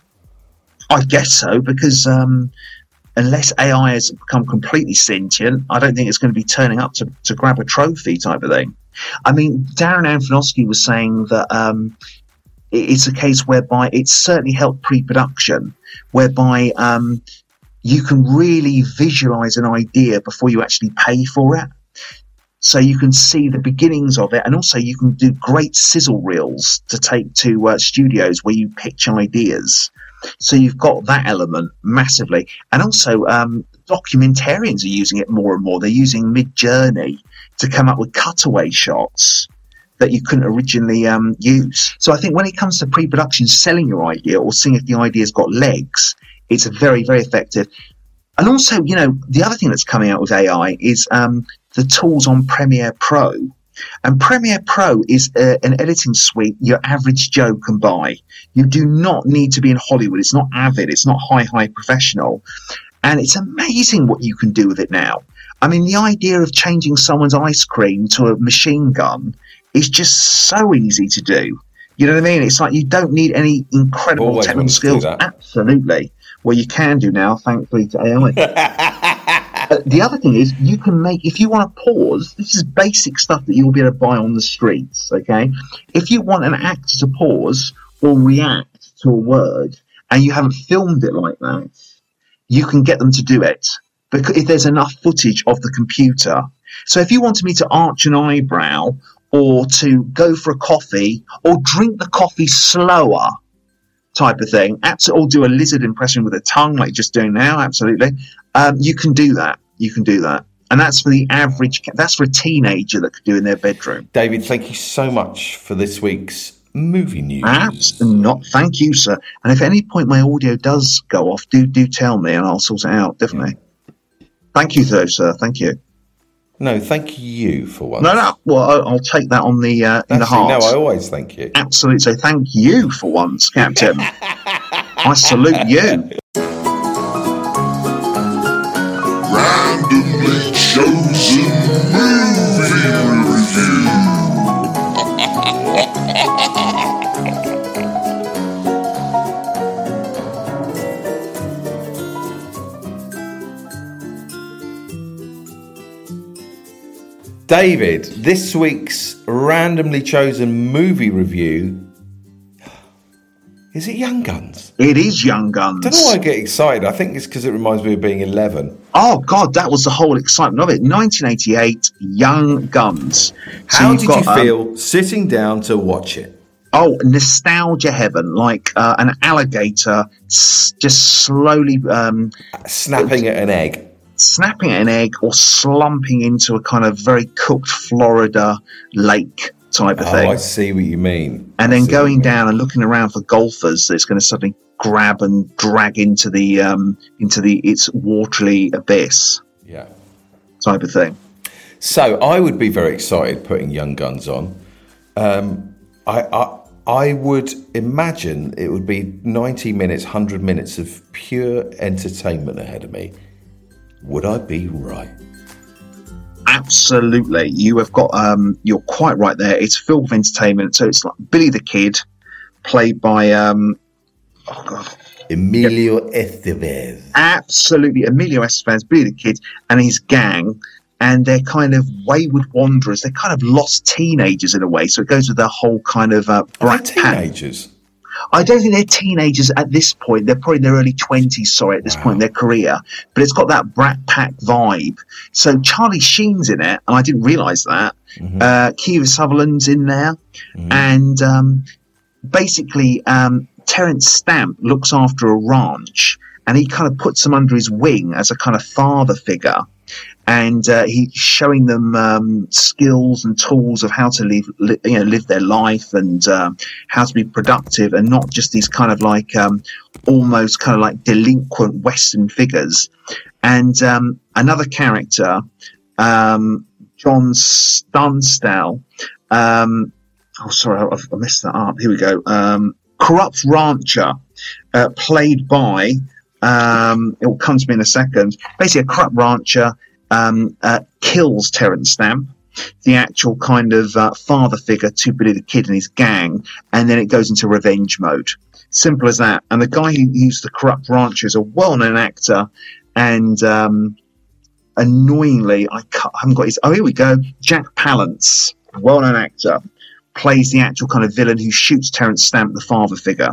I guess so, because um, unless A I has become completely sentient, I don't think it's going to be turning up to, to grab a trophy type of thing. I mean, Darren Aronofsky was saying that um, it's a case whereby it's certainly helped pre-production, whereby um, you can really visualize an idea before you actually pay for it. So you can see the beginnings of it, and also you can do great sizzle reels to take to uh, studios where you pitch ideas. So you've got that element massively. And also um, documentarians are using it more and more. They're using Midjourney to come up with cutaway shots that you couldn't originally um, use. So I think when it comes to pre-production, selling your idea or seeing if the idea's got legs, it's very, very effective. And also, you know, the other thing that's coming out with A I is um, the tools on Premiere Pro. And Premiere Pro is uh, an editing suite your average Joe can buy. You do not need to be in Hollywood. It's not Avid. It's not high, high professional. And it's amazing what you can do with it now. I mean, the idea of changing someone's ice cream to a machine gun is just so easy to do. You know what I mean? It's like you don't need any incredible Always technical skills. Absolutely. Well, you can do now, thankfully to A I. uh, the other thing is, you can make, if you want to pause, this is basic stuff that you'll be able to buy on the streets, okay? If you want an actor to pause or react to a word, and you haven't filmed it like that, you can get them to do it, because if there's enough footage of the computer. So if you wanted me to arch an eyebrow, or to go for a coffee, or drink the coffee slower, type of thing, absolutely, or do a lizard impression with a tongue like you're just doing now, absolutely, um, you can do that. You can do that. And that's for the average, that's for a teenager that could do in their bedroom. David, thank you so much for this week's movie news. Perhaps not. Thank you, sir. And if at any point my audio does go off, do do tell me, and I'll sort it out. Definitely. Yeah. Thank you, though, sir. Thank you. No, thank you for once. No, no. Well, I'll, I'll take that on the uh, in the heart. No, I always thank you. Absolutely. So thank you for once, Captain. I salute you. Randomly chosen movie review. David, this week's randomly chosen movie review, is it Young Guns? It is Young Guns. I don't know why I get excited. I think it's because it reminds me of being eleven. Oh, God, that was the whole excitement of it. nineteen eighty-eight, Young Guns. So How did got, you feel um, sitting down to watch it? Oh, nostalgia heaven, like uh, an alligator s- just slowly... Um, Snapping at an egg. snapping at an egg or slumping into a kind of very cooked Florida lake type of Oh, thing. I see what you mean. And I then see going what you down and looking around for golfers that's going to suddenly grab and drag into the um, into the its watery abyss mean. Yeah. type of thing. So I would be very excited putting Young Guns on. Um, I, I I would imagine it would be ninety minutes, one hundred minutes of pure entertainment ahead of me. Would I be right? Absolutely, you have got. Um, you're quite right there. It's filled with entertainment. So it's like Billy the Kid, played by um, oh God, Emilio Estevez. absolutely Emilio Estevez, Billy the Kid, and his gang. And they're kind of wayward wanderers. They're kind of lost teenagers in a way. So it goes with the whole kind of uh, Are brat they pack. teenagers? I don't think they're teenagers at this point. They're probably in their early twenties, sorry, at this Wow. point in their career. But it's got that Brat Pack vibe. So Charlie Sheen's in it, and I didn't realise that. Mm-hmm. Uh, Kiefer Sutherland's in there. Mm-hmm. And um, basically, um, Terence Stamp looks after a ranch, and he kind of puts them under his wing as a kind of father figure. And uh, he's showing them um, skills and tools of how to live, li- you know, live their life and uh, how to be productive, and not just these kind of like um, almost kind of like delinquent Western figures. And um, another character, um, John Stunstall. Um, oh, sorry, I, I messed that up. Here we go. Um, corrupt rancher, uh, played by. Um, it will come to me in a second. Basically, a corrupt rancher um, uh, kills Terence Stamp, the actual kind of uh, father figure to Billy the Kid and his gang, and then it goes into revenge mode. Simple as that. And the guy who used the corrupt rancher is a well-known actor, and um, annoyingly, I, can't, I haven't got his. Oh, here we go. Jack Palance, well-known actor, plays the actual kind of villain who shoots Terence Stamp, the father figure.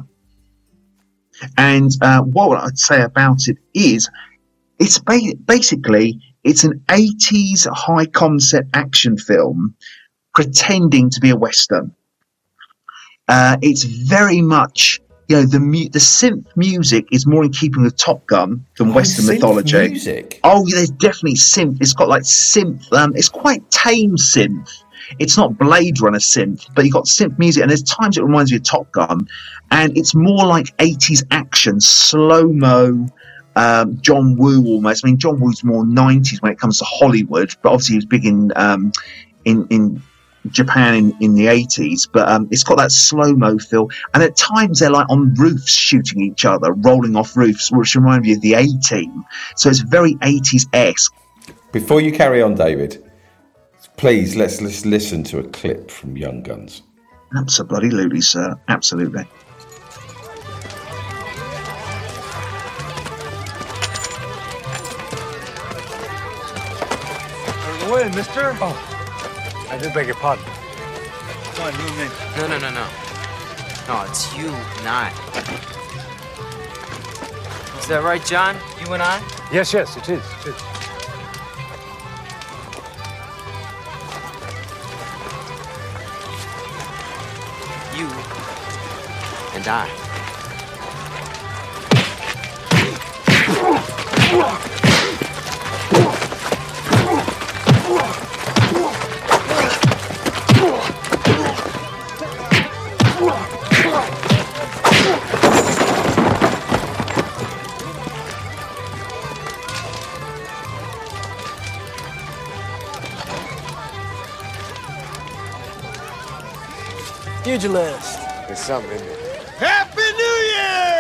And uh, what I'd say about it is, it's ba- basically it's an eighties high concept action film pretending to be a western. Uh, it's very much, you know, the mu- the synth music is more in keeping with Top Gun than Oh, Western synth mythology. music? Oh, yeah, there's definitely synth. It's got like synth. Um, it's quite tame synth. It's not Blade Runner synth, but you got synth music, and there's times it reminds me of Top Gun, and it's more like eighties action, slow mo, um, John Woo almost. I mean, John Woo's more nineties when it comes to Hollywood, but obviously he was big in um, in in Japan in, in the eighties. But um, it's got that slow mo feel, and at times they're like on roofs shooting each other, rolling off roofs, which remind me of the A-Team. So it's very eighties esque. Before you carry on, David, please let's let's listen to a clip from Young Guns. Absolutely, sir. Absolutely. Go in, mister. Oh, I do beg your pardon. Come on, you and me. No, no, no, no. No, it's you and I. Is that right, John? You and I? Yes, yes, it is. It is. You and I. Pugilist. There's something in there. Happy New Year!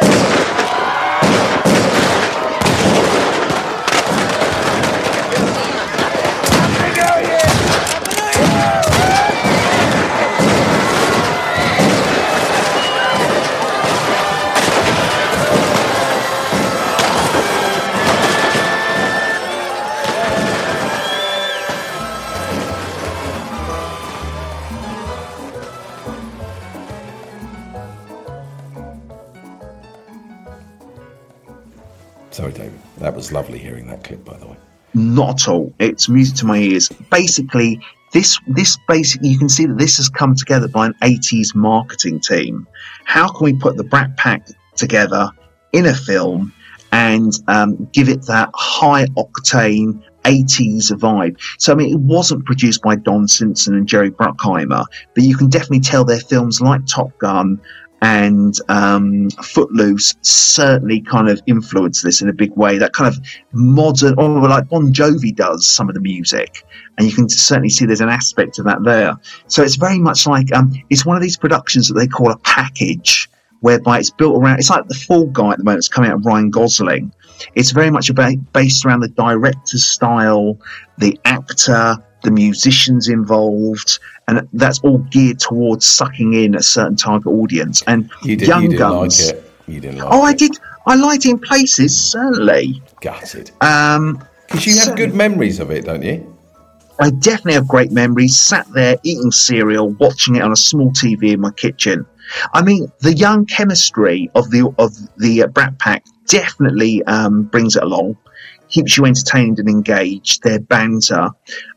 Sorry, David. That was lovely hearing that clip, by the way. Not at all. It's music to my ears. Basically, this this basically you can see that this has come together by an eighties marketing team. How can we put the Brat Pack together in a film and um, give it that high octane eighties vibe? So, I mean, it wasn't produced by Don Simpson and Jerry Bruckheimer, but you can definitely tell their films like Top Gun and um, Footloose certainly kind of influenced this in a big way. That kind of modern, or like Bon Jovi does some of the music, and you can certainly see there's an aspect of that there. So it's very much like um, it's one of these productions that they call a package, whereby it's built around. It's like The Fall Guy at the moment. It's coming out of Ryan Gosling. It's very much about based around the director's style, the actor, the musicians involved, and that's all geared towards sucking in a certain target audience. And you did, Young you didn't Guns. Like it. You didn't like oh, it. I did. I liked it in places, certainly. Gutted. Um, Because you have good memories of it, don't you? I definitely have great memories. Sat there eating cereal, watching it on a small T V in my kitchen. I mean, the young chemistry of the of the uh, Brat Pack definitely um, brings it along. Keeps you entertained and engaged. Their banter.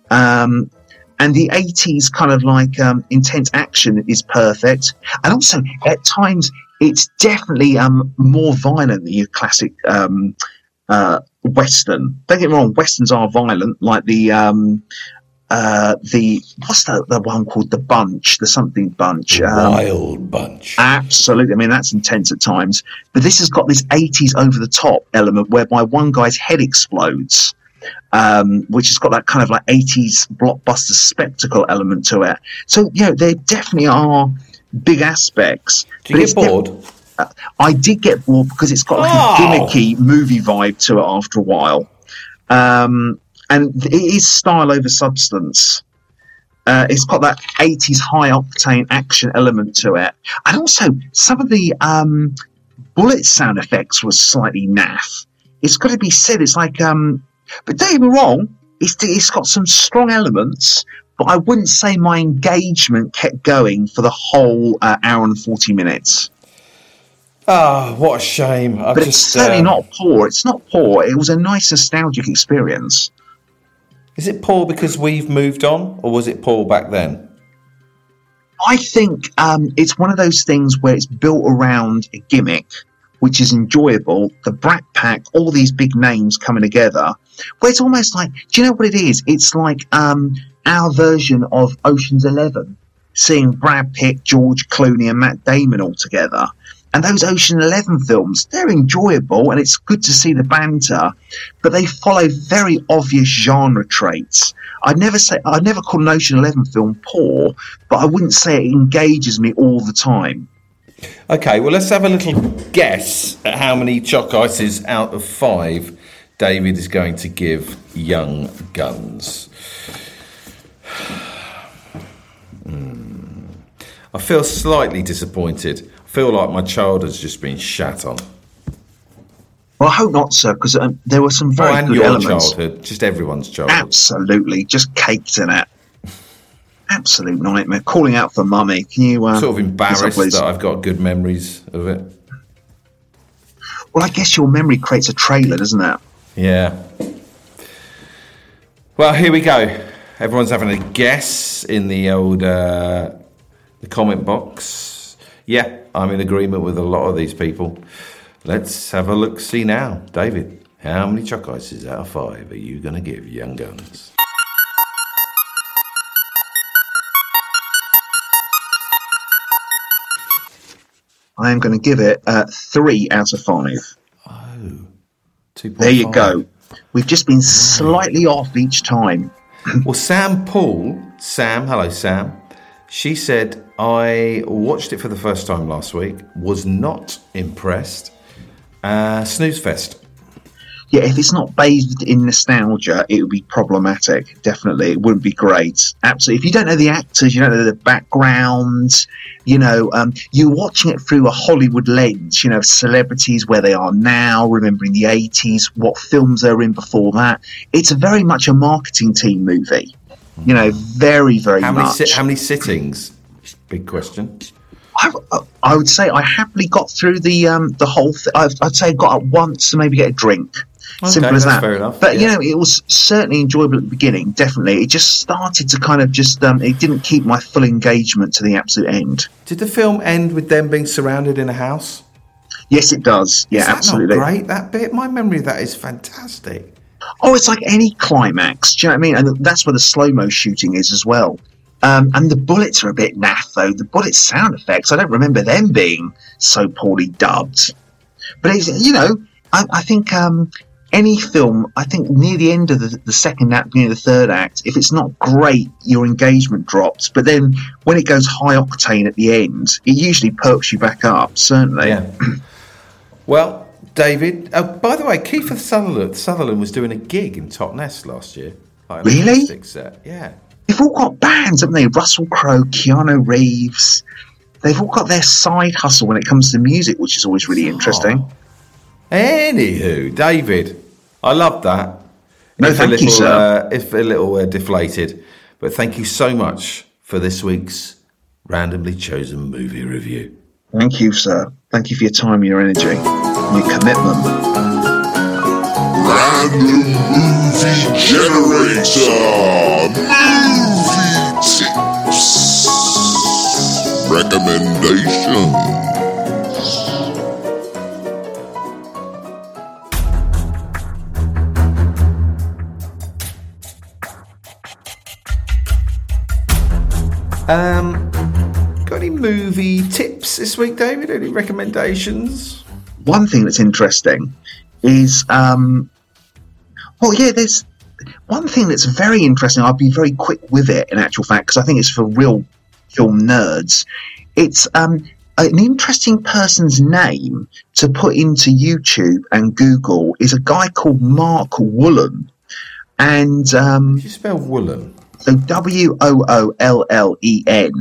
Um, and the eighties kind of like um, intense action is perfect. And also, at times, it's definitely um, more violent than your classic um, uh, Western. Don't get me wrong, Westerns are violent, like the... Um, uh, the what's the, the one called The Bunch, the something bunch. Um, Wild Bunch. Absolutely. I mean, that's intense at times. But this has got this eighties over-the-top element whereby one guy's head explodes. Um, which has got that kind of like eighties blockbuster spectacle element to it. So, you know, there definitely are big aspects. Do you get bored? Def- uh, I did get bored because it's got like oh. a gimmicky movie vibe to it after a while. Um, and it is style over substance. Uh, it's got that eighties high-octane action element to it. And also, some of the um, bullet sound effects was slightly naff. It's got to be said, it's like... Um, But don't get me wrong, it's, it's got some strong elements, but I wouldn't say my engagement kept going for the whole uh, hour and forty minutes. Ah, oh, what a shame. I've but just, it's certainly uh, not poor. It's not poor. It was a nice nostalgic experience. Is it poor because we've moved on, or was it poor back then? I think um, it's one of those things where it's built around a gimmick, which is enjoyable. The Brat Pack, all these big names coming together, where it's almost like, do you know what it is? It's like um, our version of Ocean's Eleven, seeing Brad Pitt, George Clooney and Matt Damon all together. And those Ocean Eleven films, they're enjoyable and it's good to see the banter, but they follow very obvious genre traits. I'd never say, I'd never call an Ocean Eleven film poor, but I wouldn't say it engages me all the time. Okay, well, let's have a little guess at how many chalk ices out of five David is going to give Young Guns. mm. I feel slightly disappointed. I feel like my child has just been shat on. Well, I hope not, sir, because um, there were some very oh, and good your elements. childhood, just everyone's childhood. Absolutely, just caked in it. Absolute nightmare. Calling out for mummy. Can you... Uh, I'm sort of embarrassed please? that I've got good memories of it. Well, I guess your memory creates a trailer, doesn't it? Yeah. Well, here we go. Everyone's having a guess in the old uh, the comment box. Yeah, I'm in agreement with a lot of these people. Let's have a look-see now. David, how many chalk ices out of five are you going to give Young Guns? I am going to give it uh, three out of five. Oh, two point five. There you go. We've just been slightly off each time. Well, Sam Paul, Sam, hello Sam, She said, I watched it for the first time last week, was not impressed. Uh, snooze fest. Yeah, if it's not bathed in nostalgia, it would be problematic. Definitely, it wouldn't be great. Absolutely. If you don't know the actors, you don't know the backgrounds, you know, um, you're watching it through a Hollywood lens, you know, celebrities, where they are now, remembering the eighties, what films they're in before that. It's very much a marketing team movie. You know, very, very how many much. Si- how many sittings? Big question. I, I would say I happily got through the um, the whole thing. I'd say I got up once to maybe get a drink. Okay, Simple as that's that. fair enough. But, yeah. you know, it was certainly enjoyable at the beginning, definitely. It just started to kind of just, um, it didn't keep my full engagement to the absolute end. Did the film end with them being surrounded in a house? Yes, it does. Yeah, is that absolutely. Not great, that bit? My memory of that is fantastic. Oh, it's like any climax. Do you know what I mean? And that's where the slow-mo shooting is as well. Um, and the bullets are a bit naff, though. The bullet sound effects, I don't remember them being so poorly dubbed. But, it's, you know, I, I think um, any film, I think near the end of the, the second act, beginning of the third act, if it's not great, your engagement drops. But then when it goes high octane at the end, it usually perks you back up, certainly. Yeah. Well, David, uh, by the way, Kiefer Sutherland, Sutherland was doing a gig in Totnes last year. Like an Really? acoustic set. Yeah. They've all got bands, haven't they? Russell Crowe, Keanu Reeves. They've all got their side hustle when it comes to music, which is always really interesting. Oh. Anywho, David, I love that. No, if thank a little, you, sir. Uh, if a little uh, deflated, but thank you so much for this week's randomly chosen movie review. Thank you, sir. Thank you for your time, your energy, and your commitment. Random Movie Generator Movie Tips Recommendations. Um, got any movie tips this week, David? Any recommendations? One thing that's interesting is, um, well, yeah, there's one thing that's very interesting. I'll be very quick with it, in actual fact, because I think it's for real film nerds. It's um, an interesting person's name to put into YouTube and Google is a guy called Mark Woolen. And um, Did you spell Woolen? So W O O L L E N.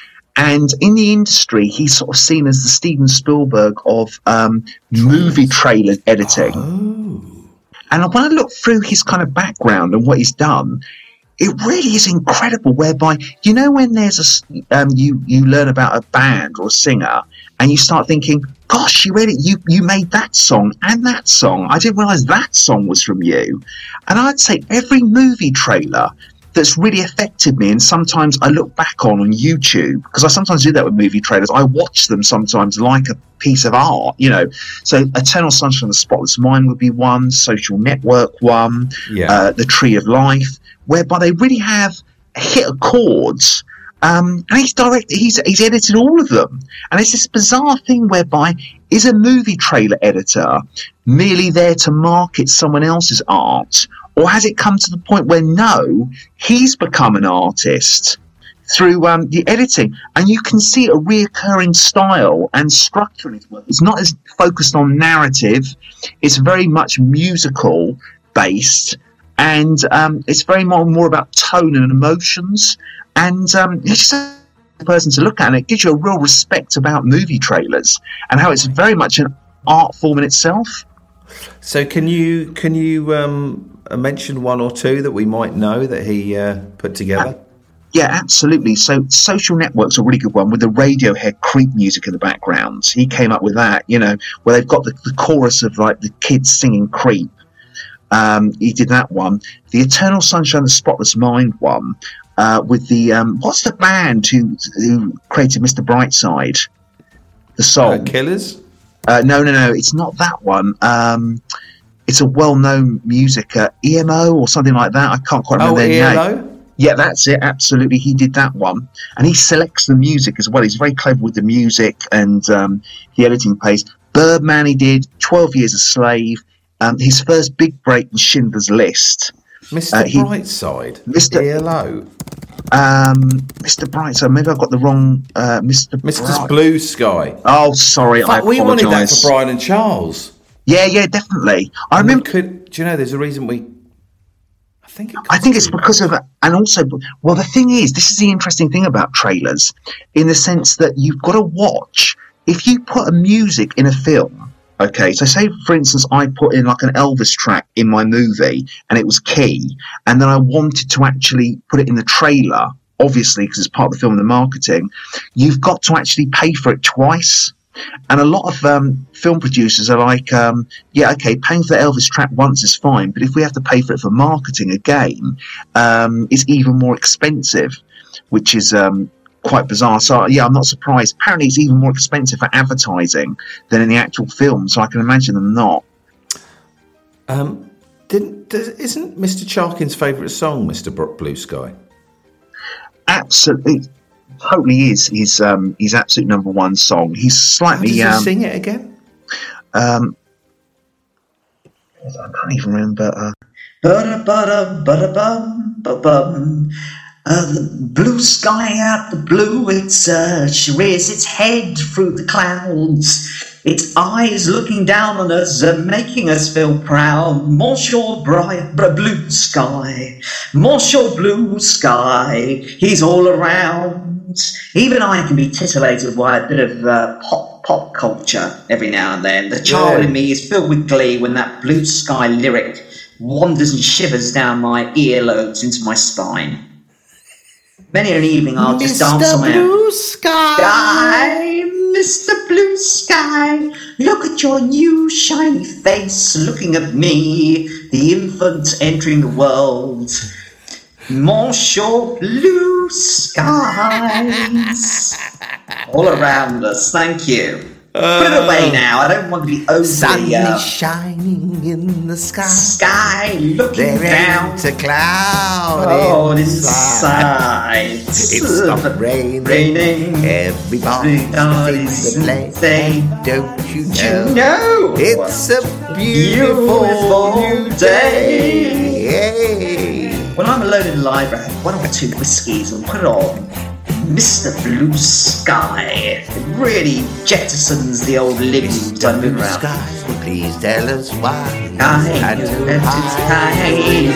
And in the industry, he's sort of seen as the Steven Spielberg of um, movie trailer editing. Oh. And when I look through his kind of background and what he's done, it really is incredible. Whereby, you know, when there's a um, you you learn about a band or a singer, and you start thinking, "Gosh, you really you you made that song and that song. I didn't realise that song was from you." And I'd say every movie trailer that's really affected me, and sometimes I look back on on YouTube, because I sometimes do that with movie trailers. I watch them sometimes like a piece of art, you know. So Eternal Sunshine of the Spotless Mind would be one, Social Network one, Yeah. uh, The Tree of Life, whereby they really have hit a chords. Um, and he's directed, he's he's edited all of them, and it's this bizarre thing whereby is a movie trailer editor merely there to market someone else's art, or has it come to the point where no, he's become an artist through um, the editing, and you can see a reoccurring style and structure in his work. It's not as focused on narrative; it's very much musical based, and um, it's very more more about tone and emotions. And um, it's just a person to look at, and it gives you a real respect about movie trailers and how it's very much an art form in itself. So can you can you um, mention one or two that we might know that he uh, put together? Yeah, absolutely. So Social Network's a really good one with the Radiohead Creep music in the background. He came up with that, you know, where they've got the, the chorus of like the kids singing Creep. Um, he did that one. The Eternal Sunshine of the Spotless Mind one. Uh, with the um, what's the band who who created Mister Brightside? The song Uh, Killers? Uh, no, no, no. It's not that one. Um, it's a well-known music, uh, E M O or something like that. I can't quite remember Oh, their E L name. O? Yeah, that's it. Absolutely, he did that one, and he selects the music as well. He's very clever with the music and um, the editing pace. Birdman, he did. Twelve Years a Slave. Um, his first big break was Schindler's List. Mister Uh, he- Brightside. Mister E L O. Um, Mister Brightside. Maybe I got the wrong. Uh, Mister Mister Bright- Blue Sky. Oh, sorry. I Fuck, we wanted that apologise. for Brian and Charles. Yeah, yeah, definitely. I And we remember. Could, do you know? There's a reason we. I think. It I think it's because of, and also, well, the thing is, this is the interesting thing about trailers, in the sense that you've got to watch. If you put a music in a film, okay, so say for instance, I put in like an Elvis track in my movie, and it was key, and then I wanted to actually put it in the trailer, obviously because it's part of the film and the marketing. You've got to actually pay for it twice. And a lot of um, film producers are like, um, yeah, okay, paying for the Elvis track once is fine, but if we have to pay for it for marketing again, um, it's even more expensive, which is um, quite bizarre. So, yeah, I'm not surprised. Apparently, it's even more expensive for advertising than in the actual film, so I can imagine them not. Um, didn't does, isn't Mister Charkin's favourite song Mister Blue Sky? Absolutely. Totally is his um his absolute number one song. He's slightly How does um he sing it again? um I can't even remember. Uh, Ba-da-ba-da-ba-da-bum-ba-bum. Uh, the blue sky out the blue, it's uh, she rears its head through the clouds. Its eyes looking down on us, uh, making us feel proud. Monsieur bright br- blue sky, Monsieur blue sky, he's all around. Even I can be titillated by a bit of uh, pop pop culture every now and then. The child Yeah. in me is filled with glee when that blue sky lyric wanders and shivers down my earlobes into my spine. Many an evening I'll just dance around. Blue Sky. Sky, Mister Blue Sky, look at your new shiny face looking at me, the infant entering the world. Monsieur Blue Skies all around us, thank you. Put it away now, I don't want to be overly uh, shining in the sky. sky looking down. a cloud Oh, inside. It's stopped raining. Raining. Everybody's in the play. Don't you You know? know, It's a beautiful, Beautiful new day. day. when I'm alone in the library, I have one or two whiskies and put it on Mister Blue Sky. It really jettisons the old limbs as I move around. Sky, please tell us why. I had know to that it's hide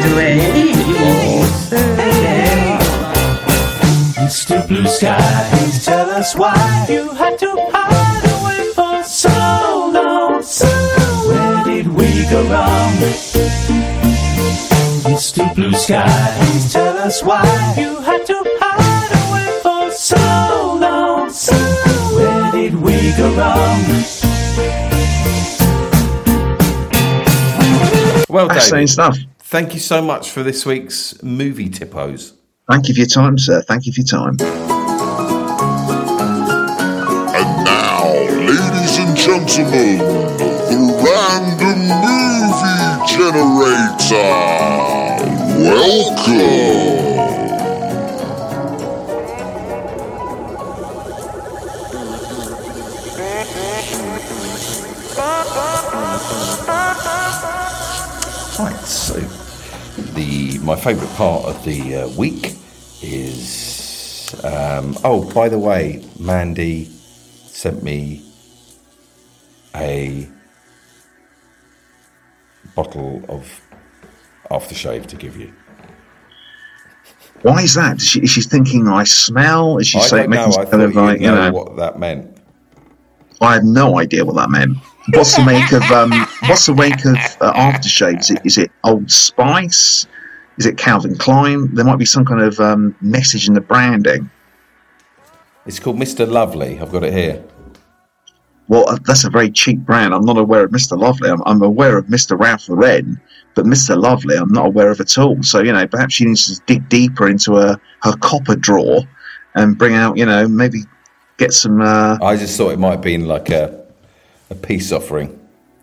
time to wait. Mister Blue Sky, please tell us why you had to hide away for so long. So where did we go wrong? Mister Blue Sky, please tell us why you had to hide away for so long. So where did we go wrong? Well, fascinating David, stuff. thank you so much for this week's movie tippos. Thank you for your time, sir. Thank you for your time. And now, ladies and gentlemen, the Random Movie Generator. Welcome. Right, so the my favourite part of the uh, week is um, oh, by the way, Mandy sent me a bottle of aftershave to give you. Why is that? Is she, is she thinking I smell? Is she I saying don't know. making I kind thought of you'd like, you know know? what that meant. I have no idea what that meant. What's the make of um? What's the make of uh, aftershave? Is it is it Old Spice? Is it Calvin Klein? There might be some kind of um, message in the branding. It's called Mister Lovely. I've got it here. Well, uh, that's a very cheap brand. I'm not aware of Mister Lovely. I'm, I'm aware of Mister Ralph Lauren, but Mister Lovely I'm not aware of at all. So, you know, perhaps she needs to dig deeper into her, her copper drawer and bring out, you know, maybe get some... Uh, I just thought it might have been like a, a peace offering.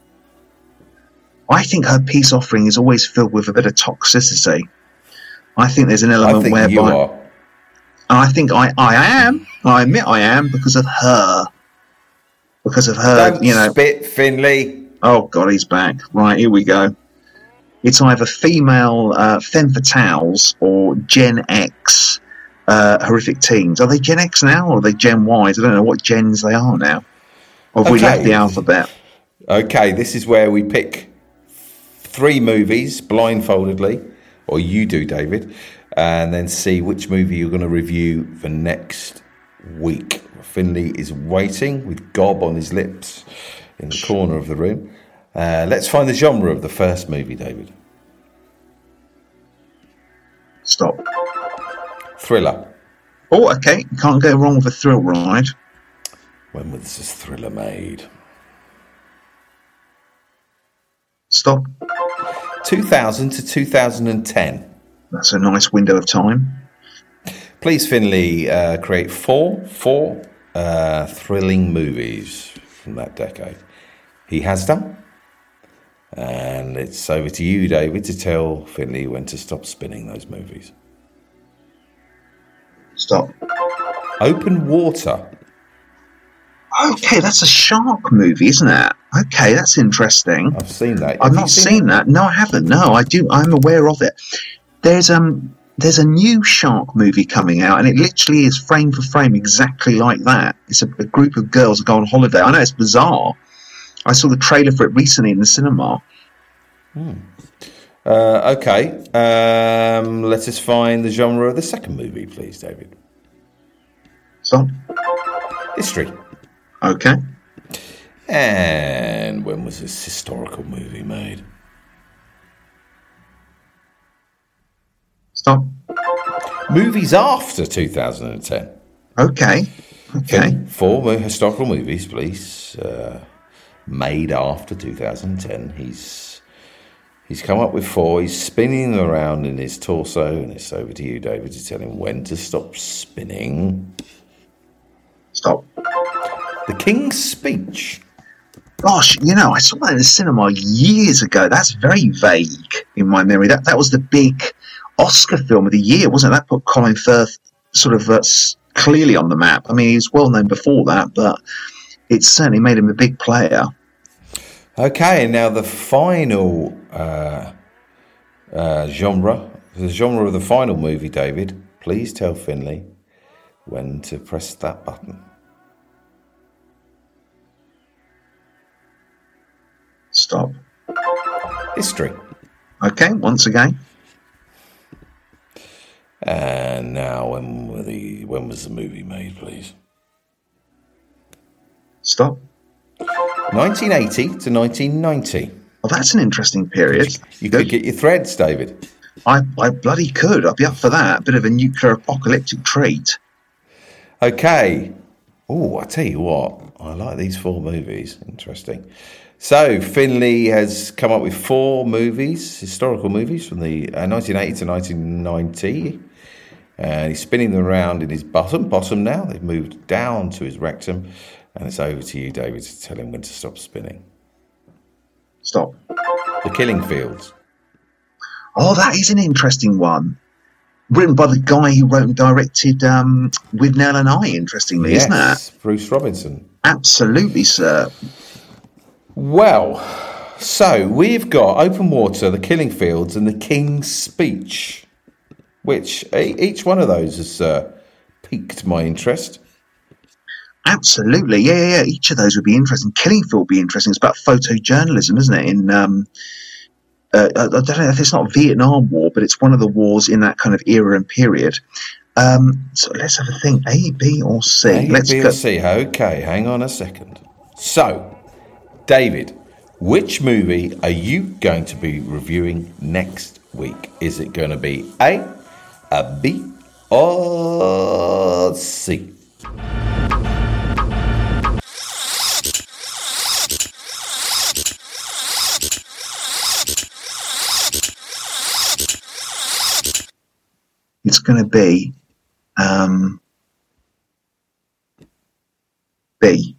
I think her peace offering is always filled with a bit of toxicity. I think there's an element I think whereby... you are. And I think I, I am. I admit I am because of her. Because of her, Don't you know... spit, Finley. Oh, God, he's back. Right, here we go. It's either female uh, femme fatales or Gen X uh, horrific teens. Are they Gen X now or are they Gen Y? I don't know what gens they are now. Or have we Okay. left the alphabet? Okay, this is where we pick three movies blindfoldedly, or you do, David, and then see which movie you're going to review for next week. Finley is waiting with gob on his lips in the corner of the room. Uh, let's find the genre of the first movie, David. Stop. Thriller. Oh, okay. Can't go wrong with a thrill ride. When was this thriller made? Stop. two thousand to two thousand ten. That's a nice window of time. Please, Finley, uh, create four, four uh, thrilling movies from that decade. He has done. And it's over to you, David, to tell Finley when to stop spinning those movies. Stop. Open Water. Okay, that's a shark movie, isn't it? Okay, that's interesting. I've seen that. I've Have not you seen that. No, I haven't. No, I do. I'm aware of it. There's um, there's a new shark movie coming out, and it literally is frame for frame exactly like that. It's a, a group of girls that go on holiday. I know it's bizarre. I saw the trailer for it recently in the cinema. Hmm. Uh, okay. Um, let us find the genre of the second movie, please, David. Stop. History. Okay. And when was this historical movie made? Stop. Movies after two thousand ten. Okay. Okay. Four historical movies, please. Uh, made after two thousand ten. He's he's come up with four. He's spinning them around in his torso, and it's over to you, David, to tell him when to stop spinning. Stop. The King's Speech. Gosh, you know, I saw that in the cinema years ago. That's very vague in my memory. That that was the big Oscar film of the year, wasn't it? That put Colin Firth sort of uh, clearly on the map. I mean, he was well known before that, but it certainly made him a big player. Okay, and now the final uh, uh, genre, the genre of the final movie, David. Please tell Finley when to press that button. Stop. History. Okay, once again. And now, when were the when was the movie made, please? Stop. nineteen eighty to nineteen ninety. Well, that's an interesting period. You could get your threads, David. I, I bloody could. I'd be up for that. Bit of a nuclear apocalyptic treat. Okay. Oh, I tell you what, I like these four movies. Interesting. So Finley has come up with four movies, historical movies from the uh, nineteen eighty to nineteen ninety. And he's spinning them around in his bottom, bottom now. They've moved down to his rectum. And it's over to you, David, to tell him when to stop spinning. Stop. The Killing Fields. Oh, that is an interesting one. Written by the guy who wrote and directed um, With Nell and I, interestingly, Yes, isn't that? Bruce Robinson. Absolutely, sir. Well, so we've got Open Water, The Killing Fields, and The King's Speech, which each one of those has uh, piqued my interest. Absolutely, yeah, yeah, yeah. Each of those would be interesting. Killing Field would be interesting. It's about photojournalism, isn't it? In um, uh, I don't know if it's not Vietnam War, but it's one of the wars in that kind of era and period. Um, so let's have a think. A, B, or C? A, let's B, go. or C. Okay, hang on a second. So, David, which movie are you going to be reviewing next week? Is it going to be A, a B, or C? It's going to be um, B.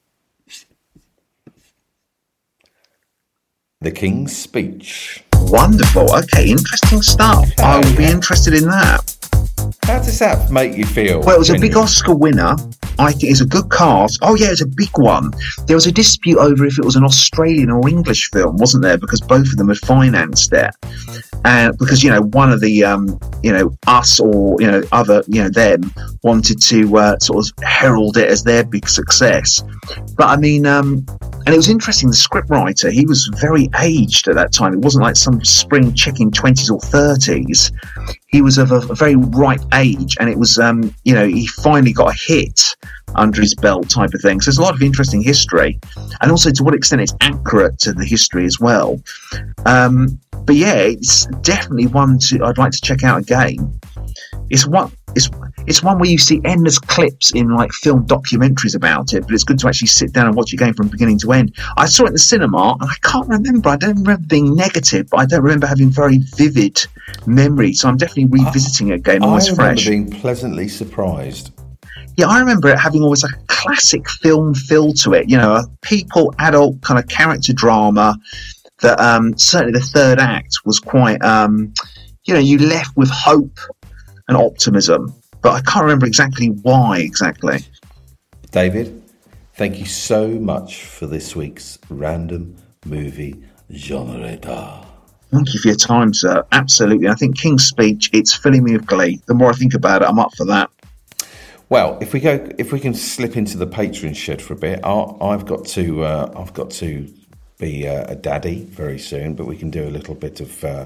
The King's Speech. Wonderful. Okay, interesting stuff. Oh, I will yeah. be interested in that. How does that make you feel? Well, it was a big Oscar winner. I think it's a good cast. Oh yeah, it's a big one. There was a dispute over if it was an Australian or English film, wasn't there? Because both of them had financed it, and uh, because you know one of the um, you know us or you know other you know them wanted to uh, sort of herald it as their big success. But I mean, um, and it was interesting. The scriptwriter, he was very aged at that time. It wasn't like some spring chick in twenties or thirties. He was of a, a very ripe age, and it was um, you know he finally got a hit under his belt type of thing. So there's a lot of interesting history, and also to what extent it's accurate to the history as well. Um, but yeah, it's definitely one to I'd like to check out again. It's one it's it's one where you see endless clips in like film documentaries about it, but it's good to actually sit down and watch it again from beginning to end. I saw it in the cinema, and I can't remember. I don't remember being negative, but I don't remember having very vivid memories. So I'm definitely revisiting it again, almost fresh. I remember being pleasantly surprised. Yeah, I remember it having always like a classic film feel to it. You know, a people, adult kind of character drama. That um, certainly the third act was quite. Um, you know, you left with hope and optimism, but I can't remember exactly why exactly. David, thank you so much for this week's Random Movie Generator. Thank you for your time, sir. Absolutely. I think King's Speech, it's filling me with glee. The more I think about it, I'm up for that. Well, if we go, if we can slip into the Patreon shed for a bit, I'll, I've got to, uh, I've got to be uh, a daddy very soon, but we can do a little bit of. Uh,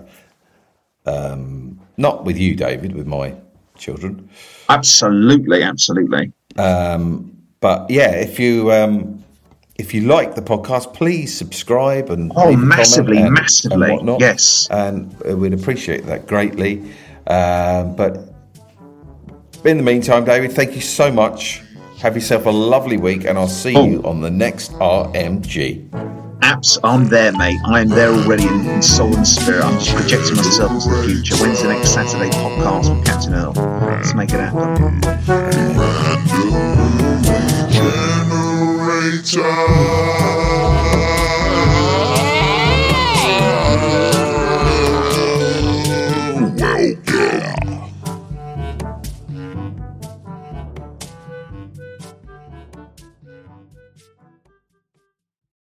Um, not with you, David, with my children. Absolutely, absolutely. Um, but yeah, if you um, if you like the podcast, please subscribe and oh, massively, and, massively, and whatnot. Yes, and we'd appreciate that greatly. Um, but in the meantime, David, thank you so much. Have yourself a lovely week, and I'll see oh. you on the next R M G. Apps, I'm there, mate. I'm there already in, in soul and spirit. I'm just projecting myself into the future. When's the next Saturday podcast with Captain Earl? Let's make it happen. Generator.